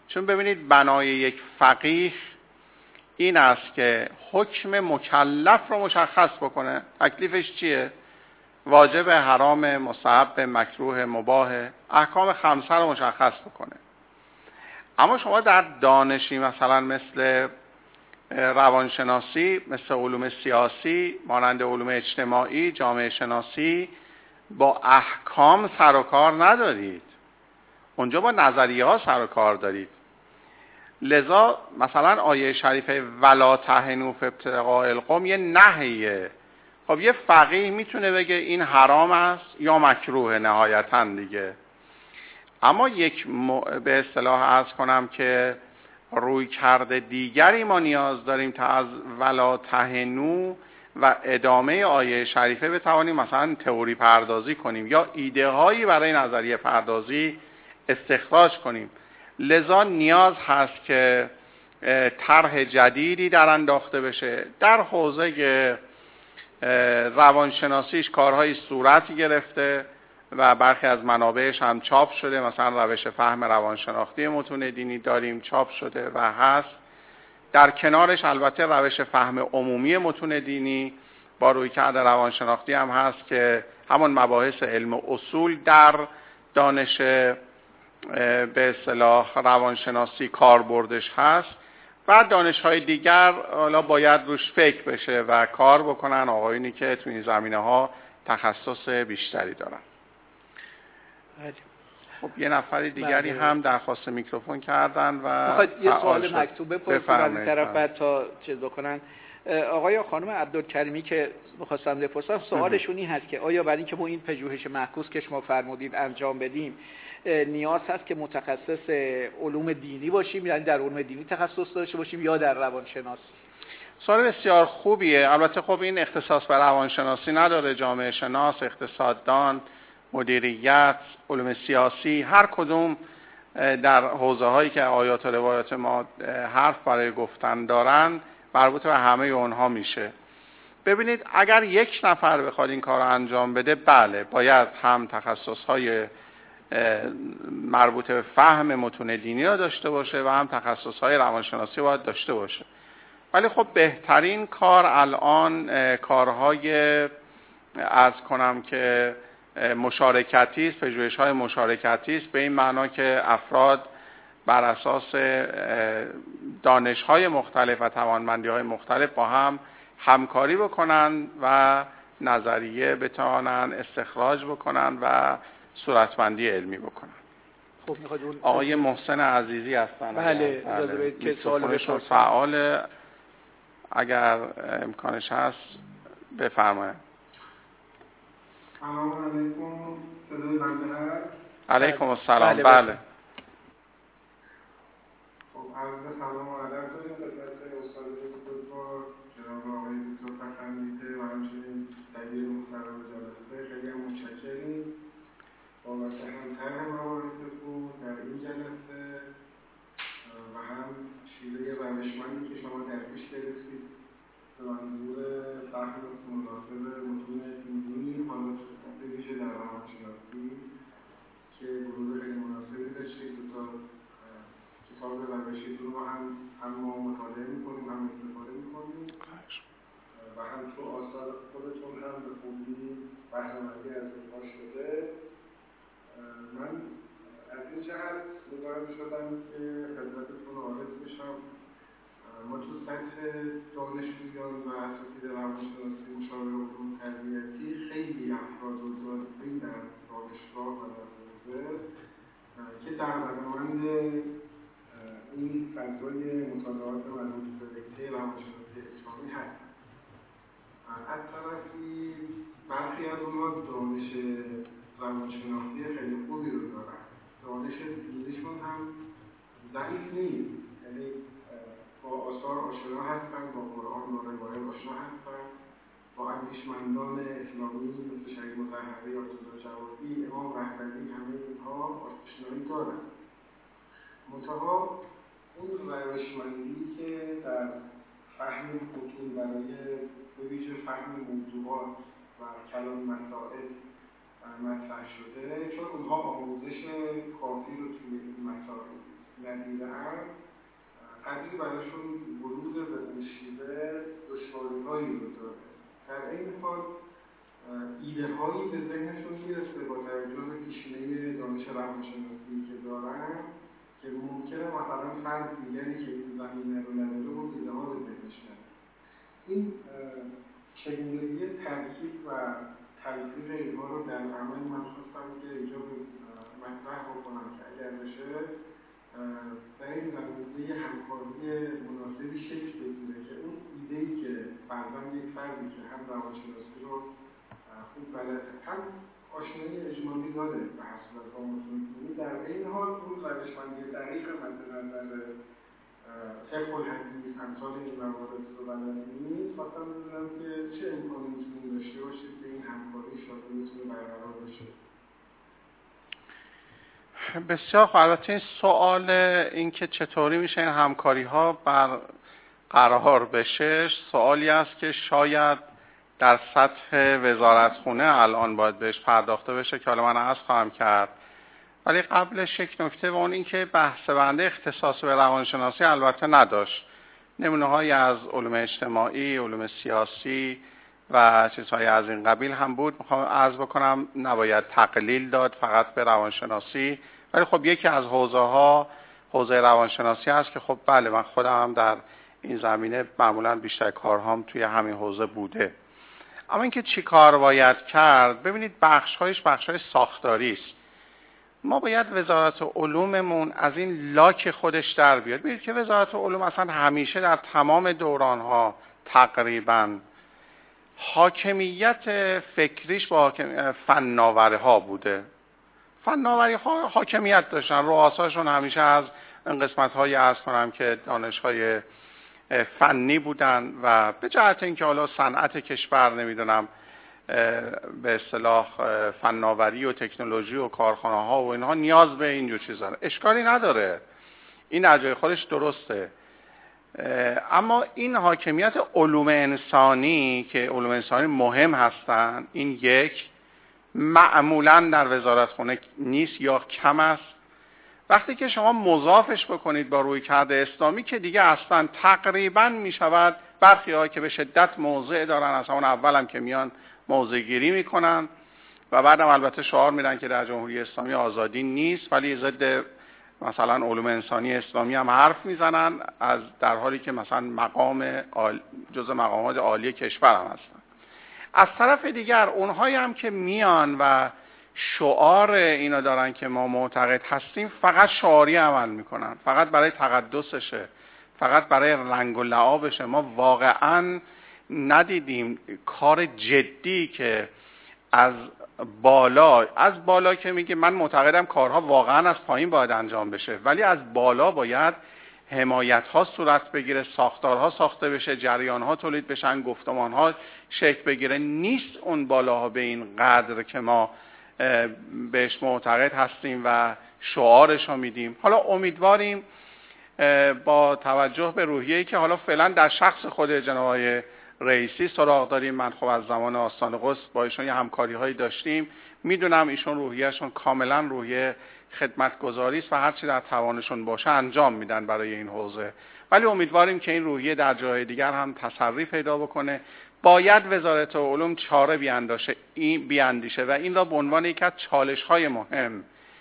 چون ببینید بنای یک فقیه این است که حکم مکلف رو مشخص بکنه. تکلیفش چیه؟ واجب، حرام، مستحب، مکروه، مباح، احکام خمسه رو مشخص بکنه. اما شما در دانشی مثلا مثل روانشناسی، مثل علوم سیاسی، مانند علوم اجتماعی، جامعه شناسی، با احکام سر و کار ندارید. اونجا با نظریه ها سر و کار دارید. لذا مثلا آیه شریفه ولا تهنوا فی ابتغاء القوم یه نهیه. خب یه فقیه میتونه بگه این حرام است یا مکروه نهایتاً دیگه. اما یک م... به اصطلاح عرض کنم که روی کرده دیگری ما نیاز داریم تا از ولا تهنوا و ادامه آیه شریفه بتوانیم مثلا تئوری پردازی کنیم یا ایده هایی برای نظریه پردازی استخراج کنیم. لذا نیاز هست که طرح جدیدی در انداخته بشه. در حوزه روانشناسیش کارهای صورتی گرفته و برخی از منابعش هم چاپ شده. مثلا روش فهم روانشناختی متون دینی داریم، چاپ شده و هست. در کنارش البته روش فهم عمومی متون دینی با رویکرد روانشناختی هم هست که همون مباحث علم و اصول در دانش به اصطلاح روانشناسی کاربردش هست. و دانش‌های دیگر حالا باید روش فکر بشه و کار بکنن آقایونی که تو این زمینه‌ها تخصص بیشتری دارن. خب یه نفر دیگری بله. هم درخواست میکروفون کردن و
میخواد یه سوال مکتوب بپرسید از این طرف بعد تا چیز بکنن. آقای یا خانم عبدالکریمی که می‌خواستم بپرسم سوالشون این هست که آیا برای اینکه ما این پژوهش معکوس که شما فرمودید انجام بدیم نیاز هست که متخصص علوم دینی باشیم، یعنی در علوم دینی تخصص داشته باشیم یا در روانشناسی؟
سوال بسیار خوبیه. البته خب این اختصاص به روانشناسی نداره. جامعه شناس، اقتصاددان، مدیریت، علوم سیاسی، هر کدوم در حوزه هایی که آیات و روایات ما حرف برای گفتن دارن مربوط به همه اونها میشه. ببینید اگر یک نفر بخواد این کار رو انجام بده، بله باید هم تخصص های مربوط به فهم متون دینی را داشته باشه و هم تخصص های روانشناسی باید داشته باشه. ولی خب بهترین کار الان کارهای عرض کنم که مشارکتی است، پژوهش های مشارکتی است، به این معنا که افراد بر اساس دانش های مختلف و توانمندی های مختلف با هم همکاری بکنن و نظریه بتوانن استخراج بکنن و صورتبندی علمی بکنن.
خب میخواد اون
آقای محسن عزیزی هستن.
بله اجازه بدید که سوال بپرسم.
فعال اگر امکانش هست بفرمایید.
سلام علیکم. صدای بنده هست؟
علیکم السلام. بله, بله.
خب عرض سلام و ادب داریم خدمت استاد بزرگوار جناب آقای دکتر پسندیده و همچنین دبیر محترم جلسه. خیلی هم متشکریم بابت هم طرح مباحثتون در این جلسه و هم شیوه روشمندی که شما در پیش گرفتید به منظور فهم مناسب متون دینی، حالا به ویژه در روانشناسی که گروه خیلی مناسبی داشتید. دو تا کتاب روشیتون رو هم هم ما مطالعه می‌کنیم هم استفاده می‌کنیم و هم تو آثار خودتون هم به خوبی بهره‌مندی از اونها شده. من از این جهت متوجه شدم که خدمتتون عارض بشم. ما تو سطح دانشجویان و اساتید روانشناسی مشاور علوم تربیتی خیلی افراد رو داریم در دانشگاه و در حوزه که دغدغه‌مند این فضای مطالعات مربوط به رشته روانشناسی اسلامی هستن. از طرفی برخی از اونها دانش روانشناختی خیلی خوبی رو دارن، دانش دینیشون هم ضعیف نیست، یعنی با آثار آشنا هستن، با قرآن و روایت آشنا هستن، با اندیشمندان اسلامی مثل شهید مطهری، آیت‌الله جوادی، امام رهبری، همه اینها آشنایی دارن. منتها اون روشمندی که در فهم متون برای به ویژه فهم موضوعات و کلان مسائل مطرح شده، چون اونها آموزش کافی رو توی این مسائل نگیرن قدری براشون ورود به اون شیوه دشواری‌هایی رو داره. در این حال ایده هایی به ذهنشون میرسه با توجه به پیشینه دانش روانشناسی که دارن که ممکنه مثلا فرد دیگری که این زمینه رو نداره اون ایده ها به ذهنش نداره. این چگونگی ترکیب و تلفیق اینها رو در عمل من خواستم که اینجا مطرح بکنم که اگر بشه در این زمینه یه همکاری مناسبی شکل بگیره که اون ایده‌ای که فرضاً یک فردی که هم روانشناسی رو خوب بلده هم آشنایی اجمالی داره به حصولت با متون دینی، در این حال اون روش‌بندی دقیق مد نظر طبق الحدیث امثال این موارد رو بلد نیست. خواستم بدونم که چه امکانی میتونیم داشته باشید که این همکاری شاید میتونه برقرار بشه.
بسیار خوب. البته این سوال این که چطوری میشه این همکاری ها برقرار بشه سوالی است که شاید در سطح وزارتخونه الان باید بهش پرداخته بشه که حالا من عرض خواهم کرد. ولی قبلش یک نکته و اون این که بحث بنده اختصاص به روانشناسی البته نداشت. نمونه های از علوم اجتماعی، علوم سیاسی و چیزهای از این قبیل هم بود. میخوام عرض بکنم نباید تقلیل داد فقط به روانشناسی، ولی خب یکی از حوزه ها حوزه روانشناسی هست که خب بله من خودم هم در این زمینه معمولا بیشتر کارهام توی همین حوزه بوده. اما اینکه چی کار باید کرد، ببینید بخش‌هایش بخش‌های ساختاری است. ما باید وزارت علوممون از این لاک خودش در بیاد. ببینید که وزارت علوم اصلا همیشه در تمام دوران‌ها تقریباً حاکمیت فکریش با فناوری ها بوده. فناوری ها حاکمیت داشتن، رؤساشون همیشه از این قسمت های عرض کنم که دانش های فنی بودن و به جهت اینکه حالا صنعت کشور نمیدونم به اصطلاح فناوری و تکنولوژی و کارخانه ها و اینها نیاز به اینجور چیزا اشکالی نداره، این از جای خودش درسته. اما این حاکمیت علوم انسانی که علوم انسانی مهم هستن، این یک معمولا در وزارتخونه نیست یا کم است. وقتی که شما مضافش بکنید با رویکرد اسلامی که دیگه اصلا تقریبا می شود برخی ها که به شدت موضع دارن از همون اول هم که میان موضع گیری میکنن و بعدم البته شعار میدن که در جمهوری اسلامی آزادی نیست، ولی ضد مثلا علوم انسانی اسلامی هم حرف میزنن از در حالی که مثلا مقام جزء مقامات عالی کشور هم هستن. از طرف دیگر اونهایی هم که میان و شعار اینا دارن که ما معتقد هستیم فقط شعاری عمل میکنن، فقط برای تقدسشه، فقط برای رنگ و لعابشه. ما واقعا ندیدیم کار جدی که از بالا از بالا که میگه من معتقدم کارها واقعا از پایین باید انجام بشه، ولی از بالا باید حمایت ها صورت بگیره، ساختارها ساخته بشه، جریان ها تولید بشن، گفتمان ها شکل بگیره. نیست اون بالاها به این قدر که ما بهش معتقد هستیم و شعارش رو میدیم. حالا امیدواریم با توجه به روحیه‌ای که حالا فعلا در شخص خود جناب رئیسی سراغ داریم، من خب از زمان آستان قدس با ایشون یه همکاری هایی داشتیم، میدونم ایشون روحیه‌شون کاملا روحیه خدمتگزاری است و هر چی در توانشون باشه انجام میدن برای این حوزه. ولی امیدواریم که این روحیه در جای دیگر هم تسری پیدا بکنه. باید وزارت علوم چاره بیاندیشه این بیاندیشه و این را به عنوان یک از چالش‌های مهم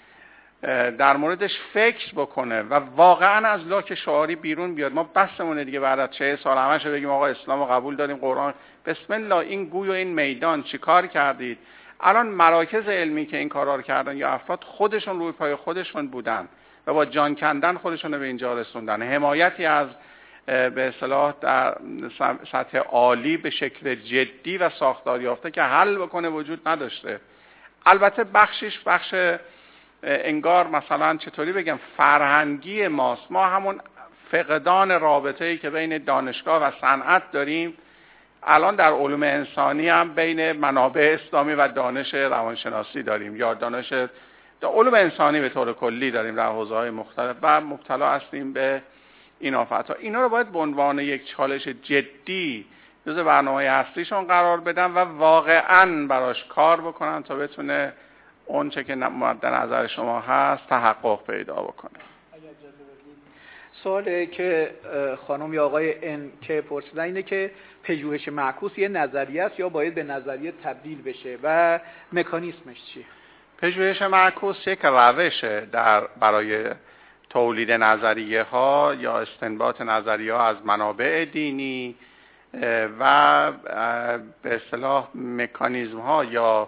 در موردش فکر بکنه و واقعا از لاک شعاری بیرون بیاد. ما بسمونه دیگه بعد از چه سال همش بگیم آقا اسلام رو قبول داریم، قرآن، بسم الله، این گوی و این میدان چی کار کردید؟ الان مراکز علمی که این کارا رو کردن یا افراد خودشون روی پای خودشون بودن و با جان کندن خودشون رو به اینجا رسوندن. حمایتی از به اصطلاح در سطح عالی به شکل جدی و ساختار یافته که حل بکنه وجود نداشته. البته بخشش بخش انگار مثلا چطوری بگم فرهنگی ماست. ما همون فقدان رابطه‌ای که بین دانشگاه و صنعت داریم الان در علوم انسانی هم بین منابع اسلامی و دانش روانشناسی داریم یا دانش در علوم انسانی به طور کلی داریم در حوزه‌های مختلف و مبتلا هستیم به این آفت‌ها. اینا رو باید به عنوان یک چالش جدی جزء برنامه اصلیشون قرار بدن و واقعاً براش کار بکنن تا بتونه اون چه که مد نظر شما هست تحقق پیدا بکنه.
اگر اجازه بدید سوالی که خانم یا آقای ان که پرسیدن اینه که پژوهش معکوس یه نظریه است یا باید به نظریه تبدیل بشه و مکانیسمش چیه؟
پژوهش معکوس یک روشه در برای تولید نظریه ها یا استنباط نظریه ها از منابع دینی و به اصطلاح مکانیزم ها یا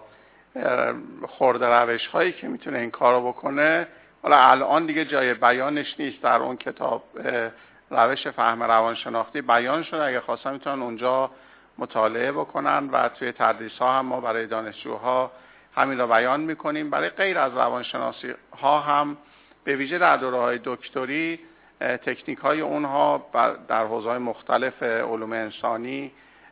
خرد روش هایی که میتونه این کارو بکنه. حالا الان دیگه جای بیانش نیست، در اون کتاب روش فهم روانشناختی بیان شده، اگه خواستن میتونن اونجا مطالعه بکنن و توی تدریس ها هم ما برای دانشجوها همین را بیان میکنیم. برای غیر از روانشناسی ها هم به ویژه در دوره‌های دکتری تکنیک های اونها در حوزه‌های مختلف علوم انسانی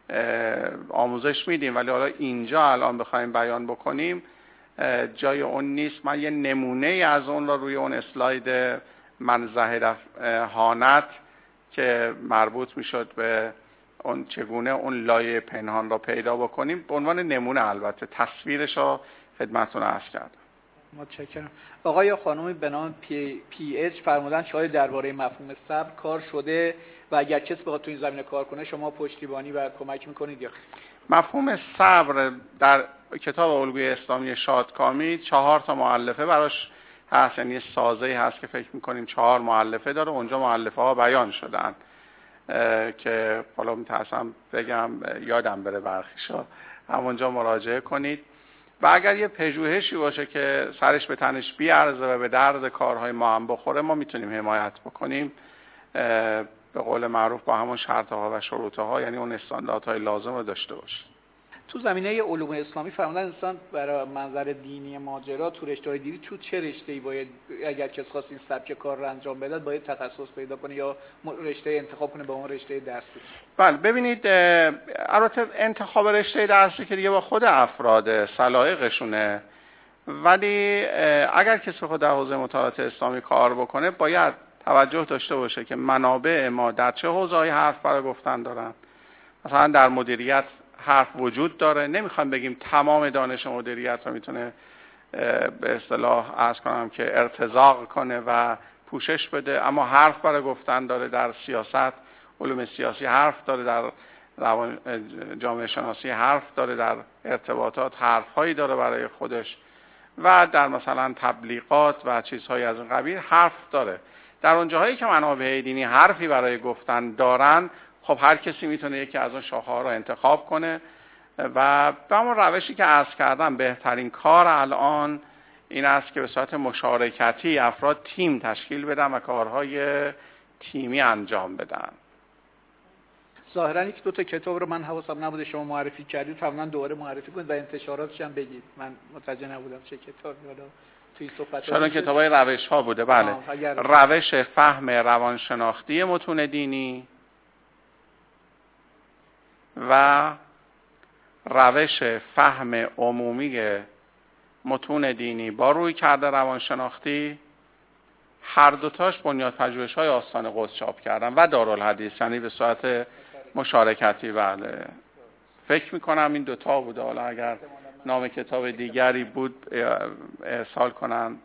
آموزش میدیم، ولی حالا اینجا الان بخوایم بیان بکنیم جای اون نیست. من یه نمونه از اون را روی اون اسلاید من ظاهر هانت که مربوط میشد به اون چگونه اون لایه پنهان را پیدا بکنیم به عنوان نمونه، البته تصویرش را خدمتتون عرض کردم.
متشکرم. آقای یا خانمی به نام پی, پی اچ فرمودن شاید درباره مفهوم صبر کار شده و اگر کسی بخواد تو این زمینه کار کنه شما پشتیبانی و کمک میکنید یا؟
مفهوم صبر در کتاب الگوی اسلامی شادکامی چهار تا مؤلفه براش هست، یعنی سازه‌ای هست که فکر میکنیم چهار مؤلفه داره، اونجا مؤلفه ها بیان شدن که حالا میترسم بگم یادم بره برخیشا، همونجا مراجعه کنید. و اگر یه پژوهشی باشه که سرش به تنش بیارزه و به درد کارهای ما هم بخوره ما میتونیم حمایت بکنیم به قول معروف با همون شرطها و شروطها، یعنی اون استانداردهای لازم رو داشته باشه.
تو زمینه علوم اسلامی فرمودن انسان برای منظر دینی ماجرا تو رشته‌های دینی تو چه رشته‌ای باید اگر کس خواست این سبک کار رو انجام بده باید تخصص پیدا کنه یا رشته انتخاب کنه به اون رشته درسی؟
بله ببینید، البته انتخاب رشته درسی که دیگه با خود افراد سلایقشونه، ولی اگر کسی خود در حوزه مطالعات اسلامی کار بکنه باید توجه داشته باشه که منابع ما در چه حوزه‌ای حرف برای گفتن دارن. مثلا در مدیریت حرف وجود داره، نمیخوام بگیم تمام دانش مدیریت رو میتونه به اصطلاح عرض کنم که ارتزاق کنه و پوشش بده، اما حرف برای گفتن داره. در سیاست، علوم سیاسی حرف داره، در روان جامعه شناسی حرف داره، در ارتباطات حرفهایی داره برای خودش و در مثلا تبلیغات و چیزهایی از این قبیل حرف داره. در اون جاهایی که منابع دینی حرفی برای گفتن دارن، خب هر کسی میتونه یکی از اون شاخه‌ها رو انتخاب کنه و به همون روشی که عرض کردم بهترین کار الان این است که به صورت مشارکتی افراد تیم تشکیل بدن و کارهای تیمی انجام بدن.
ظاهراً یک دو تا کتاب رو من حواسم نبوده شما معرفی کردید، فرمودن دوباره معرفی کنید و انتشاراتش هم بگید. من متوجه نبودم چه کتابی حالا توی صحبت
شاید کتابای روش ها بوده. بله، روش فهم روانشناختی متون دینی و روش فهم عمومی متون دینی با روی کرده روانشناختی، هر دوتاش بنیاد پژوهش‌های آستان قدس چاپ کردن و دارالحدیث، یعنی به صورت مشارکتی. بله فکر میکنم این دوتا بوده، حالا اگر نام کتاب دیگری بود ارسال کنم.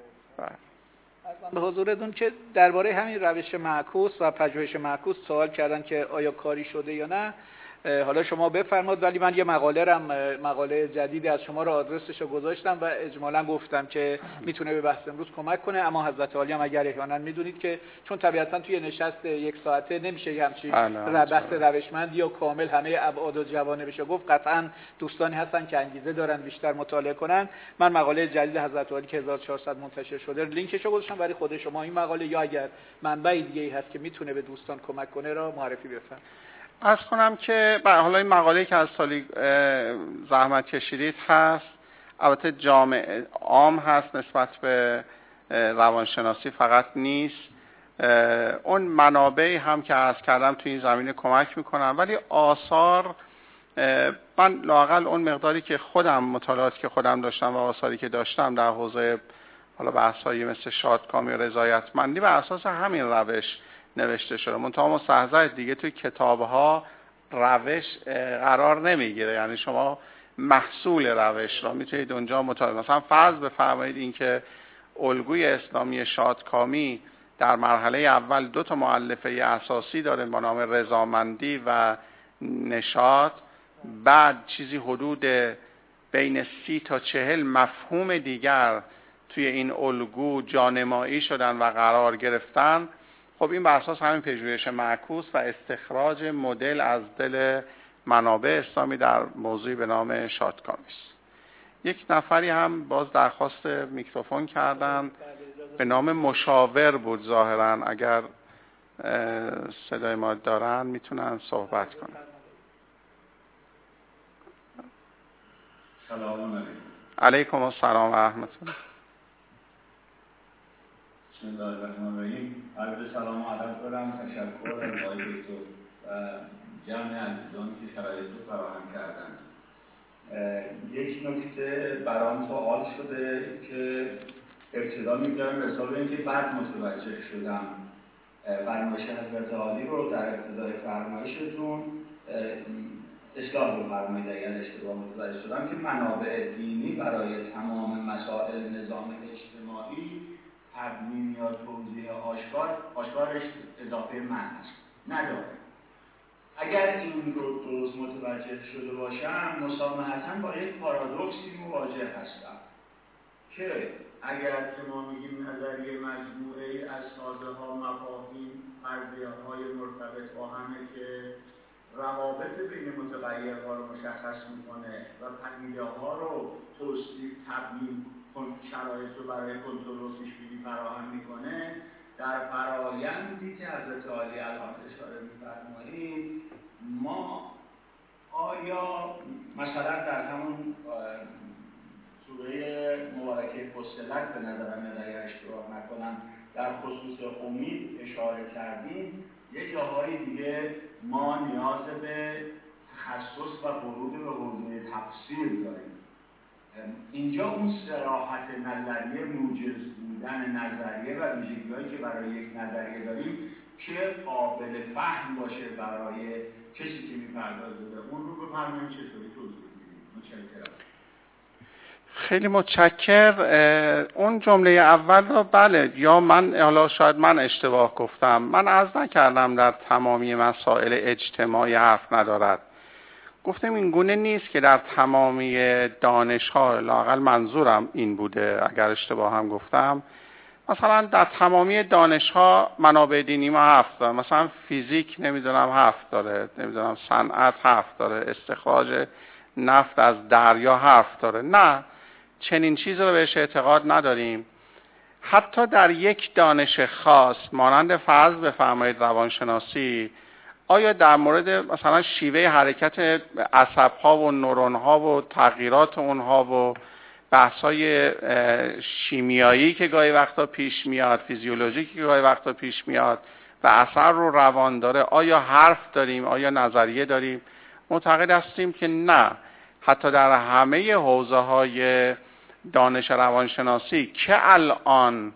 به حضورتون که درباره همین روش معکوس و پژوهش معکوس سوال کردن که آیا کاری شده یا نه، حالا شما بفرمایید، ولی من یه مقاله رم مقاله جدیدی از شما رو آدرسش رو گذاشتم و اجمالا گفتم که میتونه به بحث امروز کمک کنه، اما حضرت عالی هم اگر احیانا میدونید که چون طبیعتا توی نشست یک ساعته نمیشه همچین بحث روشمند یا کامل همه ابعاد و جوانبش گفت، قطعا دوستانی هستن که انگیزه دارن بیشتر مطالعه کنن. من مقاله جدید حضرت عالی که هزار و چهارصد منتشر شده لینکش رو گذاشتم برای خود شما. این مقاله یا اگر منبع دیگه‌ای هست که میتونه به دوستان کمک کنه را معرفی بفرمایید.
عرض کنم که حالا این مقاله که از سالی زحمت کشیدید هست، البته جامع عام هست نسبت به روانشناسی فقط نیست، اون منابعی هم که عرض کردم توی این زمینه کمک میکنن، ولی آثار من لااقل اون مقداری که خودم مطالعاتی که خودم داشتم و آثاری که داشتم در حوزه حالا بحثایی مثل شادکامی و رضایتمندی بر اساس همین روش نوشته شده. منتها مستحضر دیگه توی کتاب‌ها روش قرار نمیگیره، یعنی شما محصول روش را میتونید اونجا مطالعه. مثلا فرض بفرمایید این که الگوی اسلامی شادکامی در مرحله اول دو تا مؤلفه اساسی داره با نام رضامندی و نشاط. بعد چیزی حدود بین سی تا چهل مفهوم دیگر توی این الگو جانمایی شدن و قرار گرفتن. خب این بر اساس همین پژوهش معکوس و استخراج مدل از دل منابع اسلامی در موضوعی به نام شادکامیست. یک نفری هم باز درخواست میکروفون کردن به نام مشاور بود ظاهرا، اگر صدای ما دارن میتونن صحبت کنن.
سلام علیکم.
علیکم السلام و رحمت الله.
بسم الله الرحمن الرحیم. عرض سلام و ادب دارم. تشکر از آقای دکتر و جمع عزیزانی که شرایط رو فراهم کردن. یک نکته برام سوال شده که ابتدا می‌ذارم به حساب اینکه بعد متوجه شدم فرمایش حضرت عالی رو در ابتدای فرمایشتون اصلاح بفرمایید اگر اشتباه متوجه شدم، که منابع دینی برای تمام مسائل نظام اجتماعی تبیین یا توضیح آشکار آشکارش اضافه معنی است نداره. اگر این رو درست متوجه شده باشم مسامحتاً با یک پارادوکسی مواجه هستم که اگر که ما میگیم نظریه مجموعه‌ای از سازه‌ها، مفاهیم، فرضیه‌های مرتبط با همه که روابط بین متغیرها رو مشخص میکنه و پدیده‌ها رو توصیف، تبیین، شرایط رو برای کنترل و پیش‌بینی فراهم میکنه، در فرآیندی که حضرت عالی الان اشاره می‌فرمایید ما آیا مثلا در همون سوره مبارکه فصلت به نظرم اگر اشتباه نکنم در خصوص امید اشاره کردیم، یه جاهای دیگه ما نیاز به تخصص و ورود به حوزه تفسیر داریم. اینجا اون صراحت نظریه، موجز بودن نظریه و ویژگی‌هایی که برای یک نظریه داریم که قابل فهم باشه برای کسی که می‌پردازه به اون رو بفرمایید چطوری توضیح میدید. متشکرم.
خیلی متشکر. اون جمله اول رو بله، یا من حالا شاید من اشتباه گفتم، من عرض نکردم در تمامی مسائل اجتماعی حرف ندارد. گفتم این گونه نیست که در تمامی دانش‌ها، لااقل منظورم این بوده، اگر اشتباه هم گفتم، مثلا در تمامی دانش‌ها منابع دینی ما هفت داره، مثلا فیزیک نمیدونم هفت داره، نمیدونم صنعت هفت داره، استخراج نفت از دریا هفت داره. نه، چنین چیزی رو بهش اعتقاد نداریم. حتی در یک دانش خاص مانند فرض بفرمایید روانشناسی، آیا در مورد مثلا شیوه حرکت عصب‌ها و نورون‌ها و تغییرات اونها و بحث‌های شیمیایی که گاهی وقتا پیش میاد، فیزیولوژیکی که گاهی وقتا پیش میاد و اثر رو روان داره، آیا حرف داریم، آیا نظریه داریم؟ معتقد هستیم که نه. حتی در همه حوزه‌های دانش روانشناسی که الان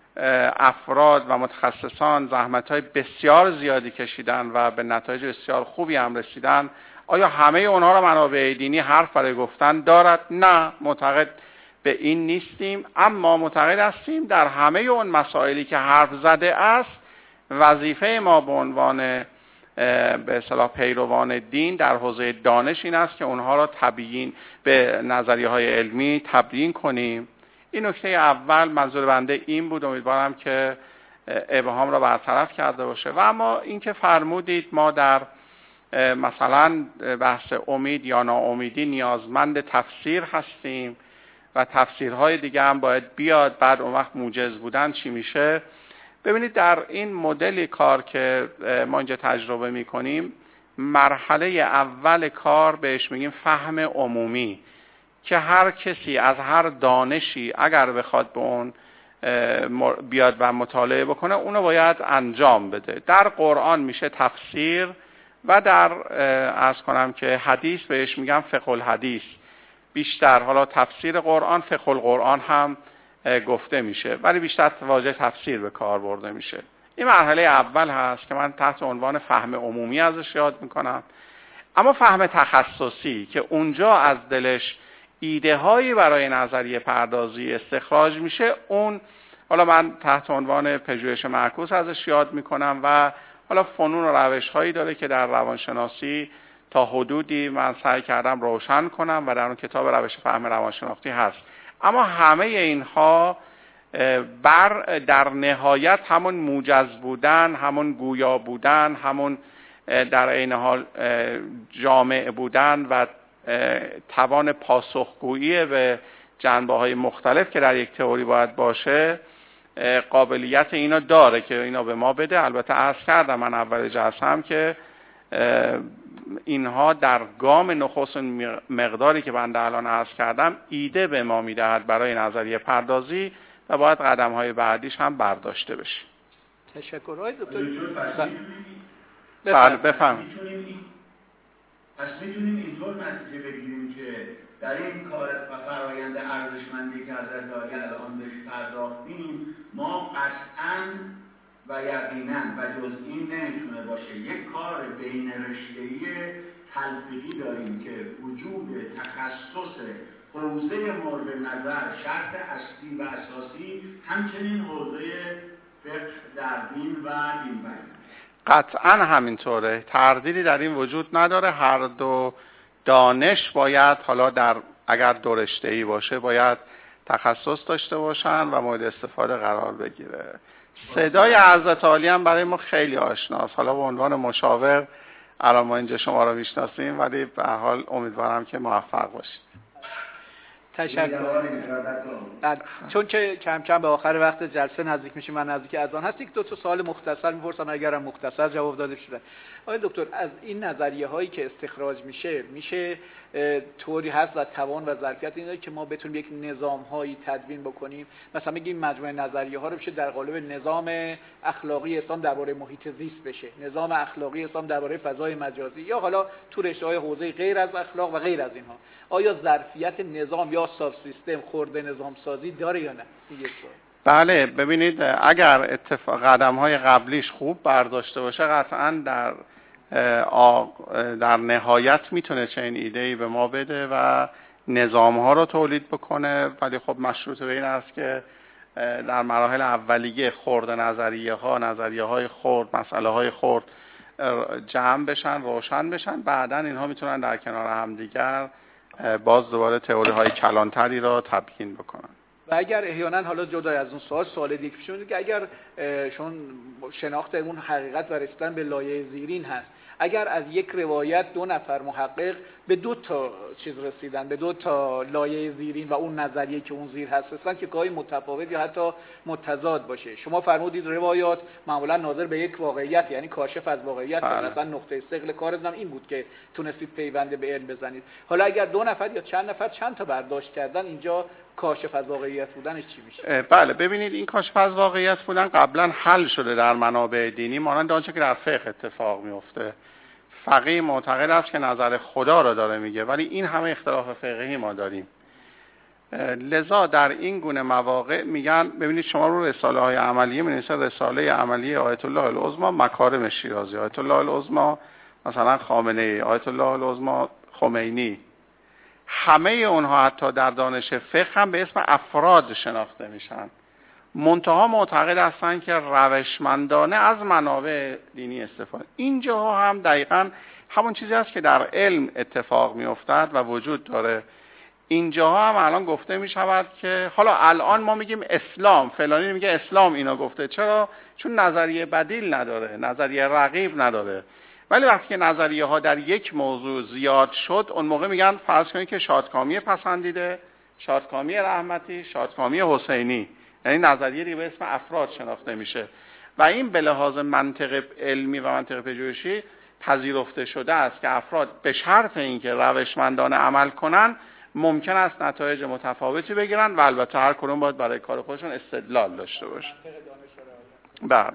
افراد و متخصصان زحمت‌های بسیار زیادی کشیدن و به نتایج بسیار خوبی هم رسیدن، آیا همه اونها را منابع دینی حرف برای گفتن دارد؟ نه، معتقد به این نیستیم. اما معتقد هستیم در همه اون مسائلی که حرف زده است، وظیفه ما به عنوان به اصطلاح پیروان دین در حوزه دانش این است که اونها را تبیین به نظریه‌های علمی تبیین کنیم. این نکته اول منظور بنده این بود. امیدوارم که ابهام را برطرف کرده باشه. و اما اینکه فرمودید ما در مثلا بحث امید یا ناامیدی نیازمند تفسیر هستیم و تفسیرهای دیگه هم باید بیاد، بعد اون وقت موجز بودن چی میشه؟ ببینید در این مدل کار که ما اینجا تجربه میکنیم، مرحله اول کار بهش میگیم فهم عمومی، که هر کسی از هر دانشی اگر بخواد به اون بیاد و مطالعه بکنه اونو باید انجام بده. در قرآن میشه تفسیر و در عرض کنم که حدیث بهش میگم فقه الحدیث. بیشتر حالا تفسیر قرآن، فقه القرآن هم گفته میشه، ولی بیشتر واژه تفسیر به کار برده میشه. این مرحله اول هست که من تحت عنوان فهم عمومی ازش یاد میکنم. اما فهم تخصصی که اونجا از دلش ایده هایی برای نظریه پردازی استخراج میشه، اون حالا من تحت عنوان پژوهش معکوس ازش یاد میکنم و حالا فنون و روش هایی داره که در روانشناسی تا حدودی من سعی کردم روشن کنم و در اون کتاب روش فهم روانشناختی هست. اما همه اینها بر در نهایت همون موجز بودن، همون گویا بودن، همون در عین حال جامع بودن و توان پاسخگویی به جنبه‌های مختلف که در یک تئوری باید باشه قابلیت اینا داره که اینا به ما بده. البته عرض کردم من اول جلسه هم که اینها در گام نخست مقداری که بنده الان عرض کردم ایده به ما میدهد برای نظریه پردازی و باید قدم های بعدیش هم برداشته بشه.
تشکر. آقای دکتر
بله بفهم.
پس میتونیم اینطور نتیجه بگیریم که در این کار و فرآیند ارزشمندی که حضرت عالی الان بهش پرداختیم ما قطعاً و یقیناً و جز این نمیتونه باشه یک کار بین رشته‌ای تلفیقی داریم که وجود تخصص حوزه مورد نظر شرط اصلی و اساسی همچنین حوزه فقه در دین و دین بیان.
قطعاً همینطوره، تردیدی در این وجود نداره. هر دو دانش باید حالا در اگر دو رشته‌ای باشه باید تخصص داشته باشن و مورد استفاده قرار بگیره. صدای حضرت عالی هم برای ما خیلی آشناست. حالا به عنوان مشاور الان ما اینجا شما رو میشناسیم ولی به هر حال امیدوارم که موفق باشید.
تشکر. چون که کم کم به آخر وقت جلسه نزدیک میشیم من نزدیک اذان هست یک دو تا سوال مختصر میپرسم اگرم مختصر جواب داده شده. آقای دکتر از این نظریه هایی که استخراج میشه میشه طوری هست و توان و ظرفیت اینه که ما بتونیم یک نظام هایی تدوین بکنیم، مثلا میگیم مجموعه نظریه ها رو بشه در قالب نظام اخلاقی اسلام درباره محیط زیست بشه، نظام اخلاقی اسلام درباره فضای مجازی، یا حالا تو رشته‌های حوزه غیر از اخلاق و غیر از اینها. آیا ظرفیت نظام یا ساب سیستم خورده نظام سازی داره یا نه؟
بله ببینید اگر اتفاق قدم های قبلیش خوب برداشته باشه قطعا در در نهایت میتونه چنین ایده‌ای به ما بده و نظام ها رو تولید بکنه. ولی خب مشروط به این است که در مراحل اولیه خرد نظریه ها نظریه های خرد مسئله های خرد جمع بشن روشن بشن، بعدا اینها میتونن در کنار همدیگر باز دوباره تئوری های کلانتری را تبیین بکنن.
و اگر احیانا حالا جدا از اون سوال سوال دیگه پیش میاد که اگر شون شناخت اون حقیقت و رسیدن به لایه زیرین هست، اگر از یک روایت دو نفر محقق به دو تا چیز رسیدن، به دو تا لایه زیرین و اون نظریه که اون زیر هست رسیدن که گاهی متفاوت یا حتی متضاد باشه، شما فرمودید روایات معمولا ناظر به یک واقعیت یعنی کاشف از واقعیت، مثلا نقطه ثقل کارتون این بود که تونستید پیوند به علم بزنید. حالا اگر دو نفر یا چند نفر چند تا برداشت کردن اینجا کاشف از واقعیت بودنش چی میشه؟
بله ببینید این کاشف از واقعیت بودن قبلا حل شده در منابع دینی مانند آنچه که در فقه اتفاق میفته. فقیه معتقد است که نظر خدا را داره میگه ولی این همه اختلاف فقهی ما داریم. لذا در این گونه مواقع میگن ببینید شما رو رساله های عملیه می‌نویسه رساله عملیه آیت الله العظمی مکارم شیرازی، آیت الله العظمی مثلا خامنه ای، آیت الله العظمی خمینی، همه اونها حتی در دانش فقه هم به اسم افراد شناخته میشن. منتها معتقد هستند که روشمندانه از منابع دینی استفاده. اینجاها هم دقیقاً همون چیزی است که در علم اتفاق میافتد و وجود داره. اینجاها هم الان گفته می شود که حالا الان ما میگیم اسلام، فلانی میگه اسلام اینا گفته. چرا؟ چون نظریه بدیل نداره، نظریه رقیب نداره. ولی وقتی که نظریه ها در یک موضوع زیاد شد اون موقع میگن فرض کنید که شادکامی پسندیده، شادکامی رحمتی، شادکامی حسینی، یعنی نظریه دیگه به اسم افراد شناخته میشه و این به لحاظ منطق علمی و منطق پژوهشی پذیرفته شده است که افراد به شرط اینکه روشمندانه عمل کنن ممکن است نتایج متفاوتی بگیرن و البته هر کدوم باید برای کار خودشون استدلال داشته باشه. بله.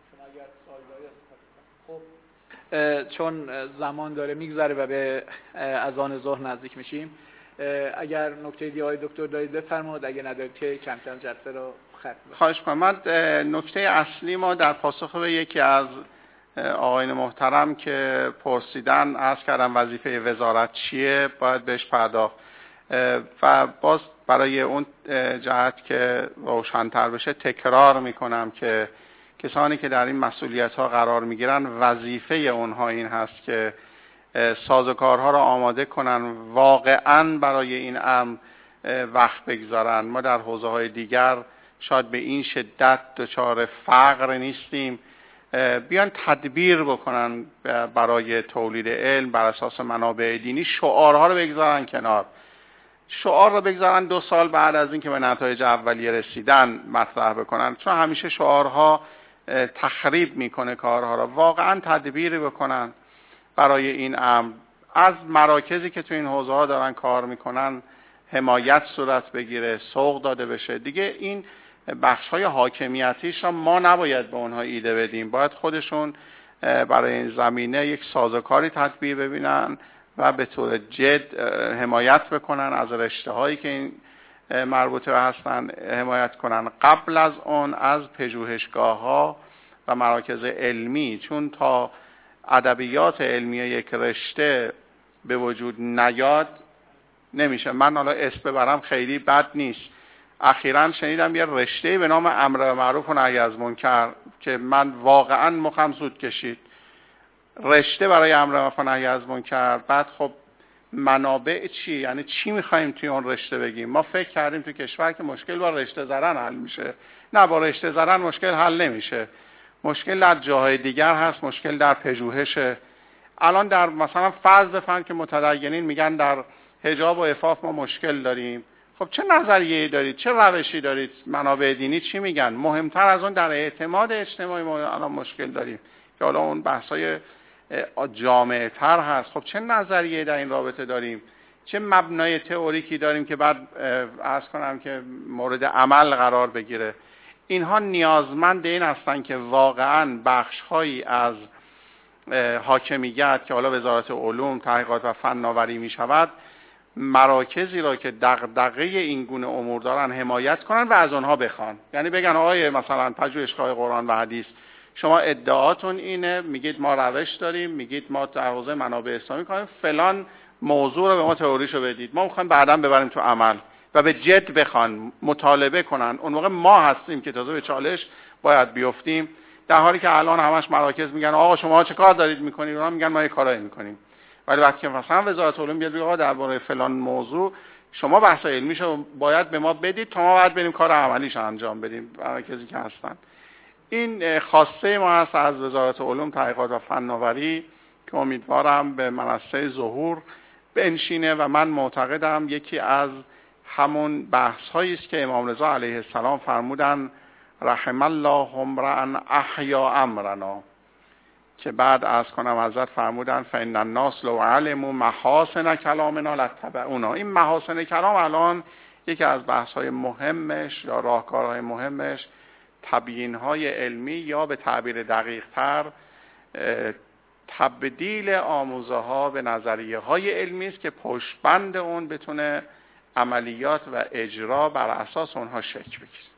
چون زمان داره میگذره و به اذان ظهر نزدیک میشیم، اگر نکته دیگه آقای دکتر دارید بفرمایید، اگه ندارید که کم کم جلسه رو ختم کنیم.
خواهش می‌کنم. من نکته اصلی ما در پاسخ به یکی از آقایان محترم که پرسیدن عرض کردم وظیفه وزارت چیه باید بهش پرداخت. و باز برای اون جهت که روشن‌تر بشه تکرار میکنم که کسانی که در این مسئولیت ها قرار میگیرن وظیفه اونها این هست که سازوکارها را آماده کنن، واقعاً برای این امر وقت بگذارن. ما در حوزه های دیگر شاید به این شدت دچار فقر نیستیم، بیان تدبیر بکنن برای تولید علم بر اساس منابع دینی. شعارها رو بگذارن کنار، شعار رو بگذارن دو سال بعد از اینکه به نتایج اولیه رسیدن مطرح بکنن، چون همیشه شعارها تخریب میکنه کارها را. واقعا تدبیری بکنن برای این امر، از مراکزی که تو این حوزه ها دارن کار میکنن حمایت صورت بگیره، سوق داده بشه. دیگه این بخش های حاکمیتیش را ما نباید به اونها ایده بدیم، باید خودشون برای این زمینه یک سازوکاری تدبیر ببینن و به طور جد حمایت بکنن، از رشته هایی که این مربوطه هستن حمایت کنن. قبل از اون از پژوهشگاه ها و مراکز علمی، چون تا ادبیات علمی یک رشته به وجود نیاد نمیشه. من حالا اسم ببرم خیلی بد نیست، اخیراً شنیدم یه رشته به نام امر معروف و نهی از منکر که من واقعاً مخم زود کشید. رشته برای امر معروف و نهی از منکر. بعد خب منابع چی؟ یعنی چی میخوایم توی اون رشته بگیم؟ ما فکر کردیم تو کشور که مشکل با رشته زدن حل میشه. نه، با رشته زدن مشکل حل نمیشه. مشکل در جاهای دیگر هست، مشکل در پژوهشه. الان در مثلا فرض بفرمایید که متدینین میگن در حجاب و عفاف ما مشکل داریم. خب چه نظریه‌ای دارید؟ چه روشی دارید؟ منابع دینی چی میگن؟ مهمتر از اون در اعتماد اجتماعی ما الان مشکل داریم که حالا اون بحث‌های جامعه تر هست. خب چه نظریه‌ای در این رابطه داریم؟ چه مبنای تئوریکی داریم که بعد عرض کنم که مورد عمل قرار بگیره؟ اینها نیازمند این هستن که واقعاً بخش‌هایی از حاکمیت که حالا وزارت علوم، تحقیقات و فناوری می شود، مراکزی را که دغدغه این گونه امور دارن حمایت کنن و از آنها بخوان. یعنی بگن آقای مثلا پژوهشگاه قرآن و حدیث، شما ادعاتون اینه، میگید ما روش داریم، میگید ما در حوزه منابع اسلامی کنیم، فلان موضوع رو به ما تئوریشو بدید، ما میخوایم بعداً ببریم تو عمل و به جد بخوان مطالبه کنن. اون موقع ما هستیم که تازه به چالش باید بیفتیم، در حالی که الان همش مراکز میگن آقا شما چه کار دارید میکنید، اونا میگن ما یه کارایی میکنیم. ولی وقتی که مثلا وزارت علوم بیاد بگه آقا درباره فلان موضوع شما بحث علمیشو باید به ما بدید تا ما بعد بریم کار عملیش انجام بدیم، مراکزی که هستن. این خواسته ما هست از وزارت علوم، تحقیقات و فناوری که امیدوارم به منصه ظهور بنشینه و من معتقدم یکی از همون بحث هایی است که امام رضا علیه السلام فرمودن رحم الله امرأ احیا امرنا، که بعد از کنم حضرت فرمودن فإن الناس لو علموا محاسن کلامنا لاتبعونا. این محاسن کلام الان یکی از بحث های مهمش یا راهکارهای مهمش تبیین های علمی یا به تعبیر دقیق تر تبدیل آموزه ها به نظریه های علمی است که پشتبند اون بتونه عملیات و اجرا بر اساس اونها شکل بگیره.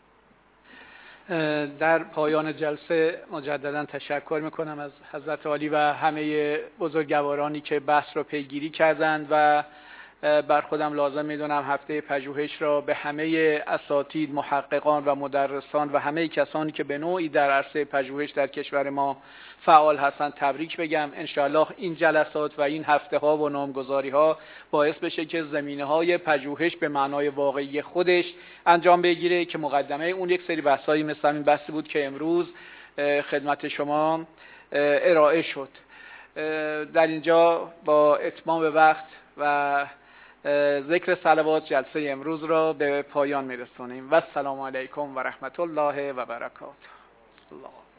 در پایان جلسه مجددا تشکر میکنم از حضرت عالی و همه بزرگوارانی که بحث را پیگیری کردند و بر خودم لازم میدونم هفته پژوهش را به همه اساتید، محققان و مدرسان و همه کسانی که به نوعی در عرصه پژوهش در کشور ما فعال هستند تبریک بگم. انشاءالله این جلسات و این هفته ها و نامگذاری ها باعث بشه که زمینه های پژوهش به معنای واقعی خودش انجام بگیره، که مقدمه اون یک سری بحثایی مثل این بحثی بود که امروز خدمت شما ارائه شد. در اینجا با اتمام وقت و ذکر صلوات جلسه امروز را به پایان میرسونیم و السلام علیکم و رحمت الله و برکاته. الله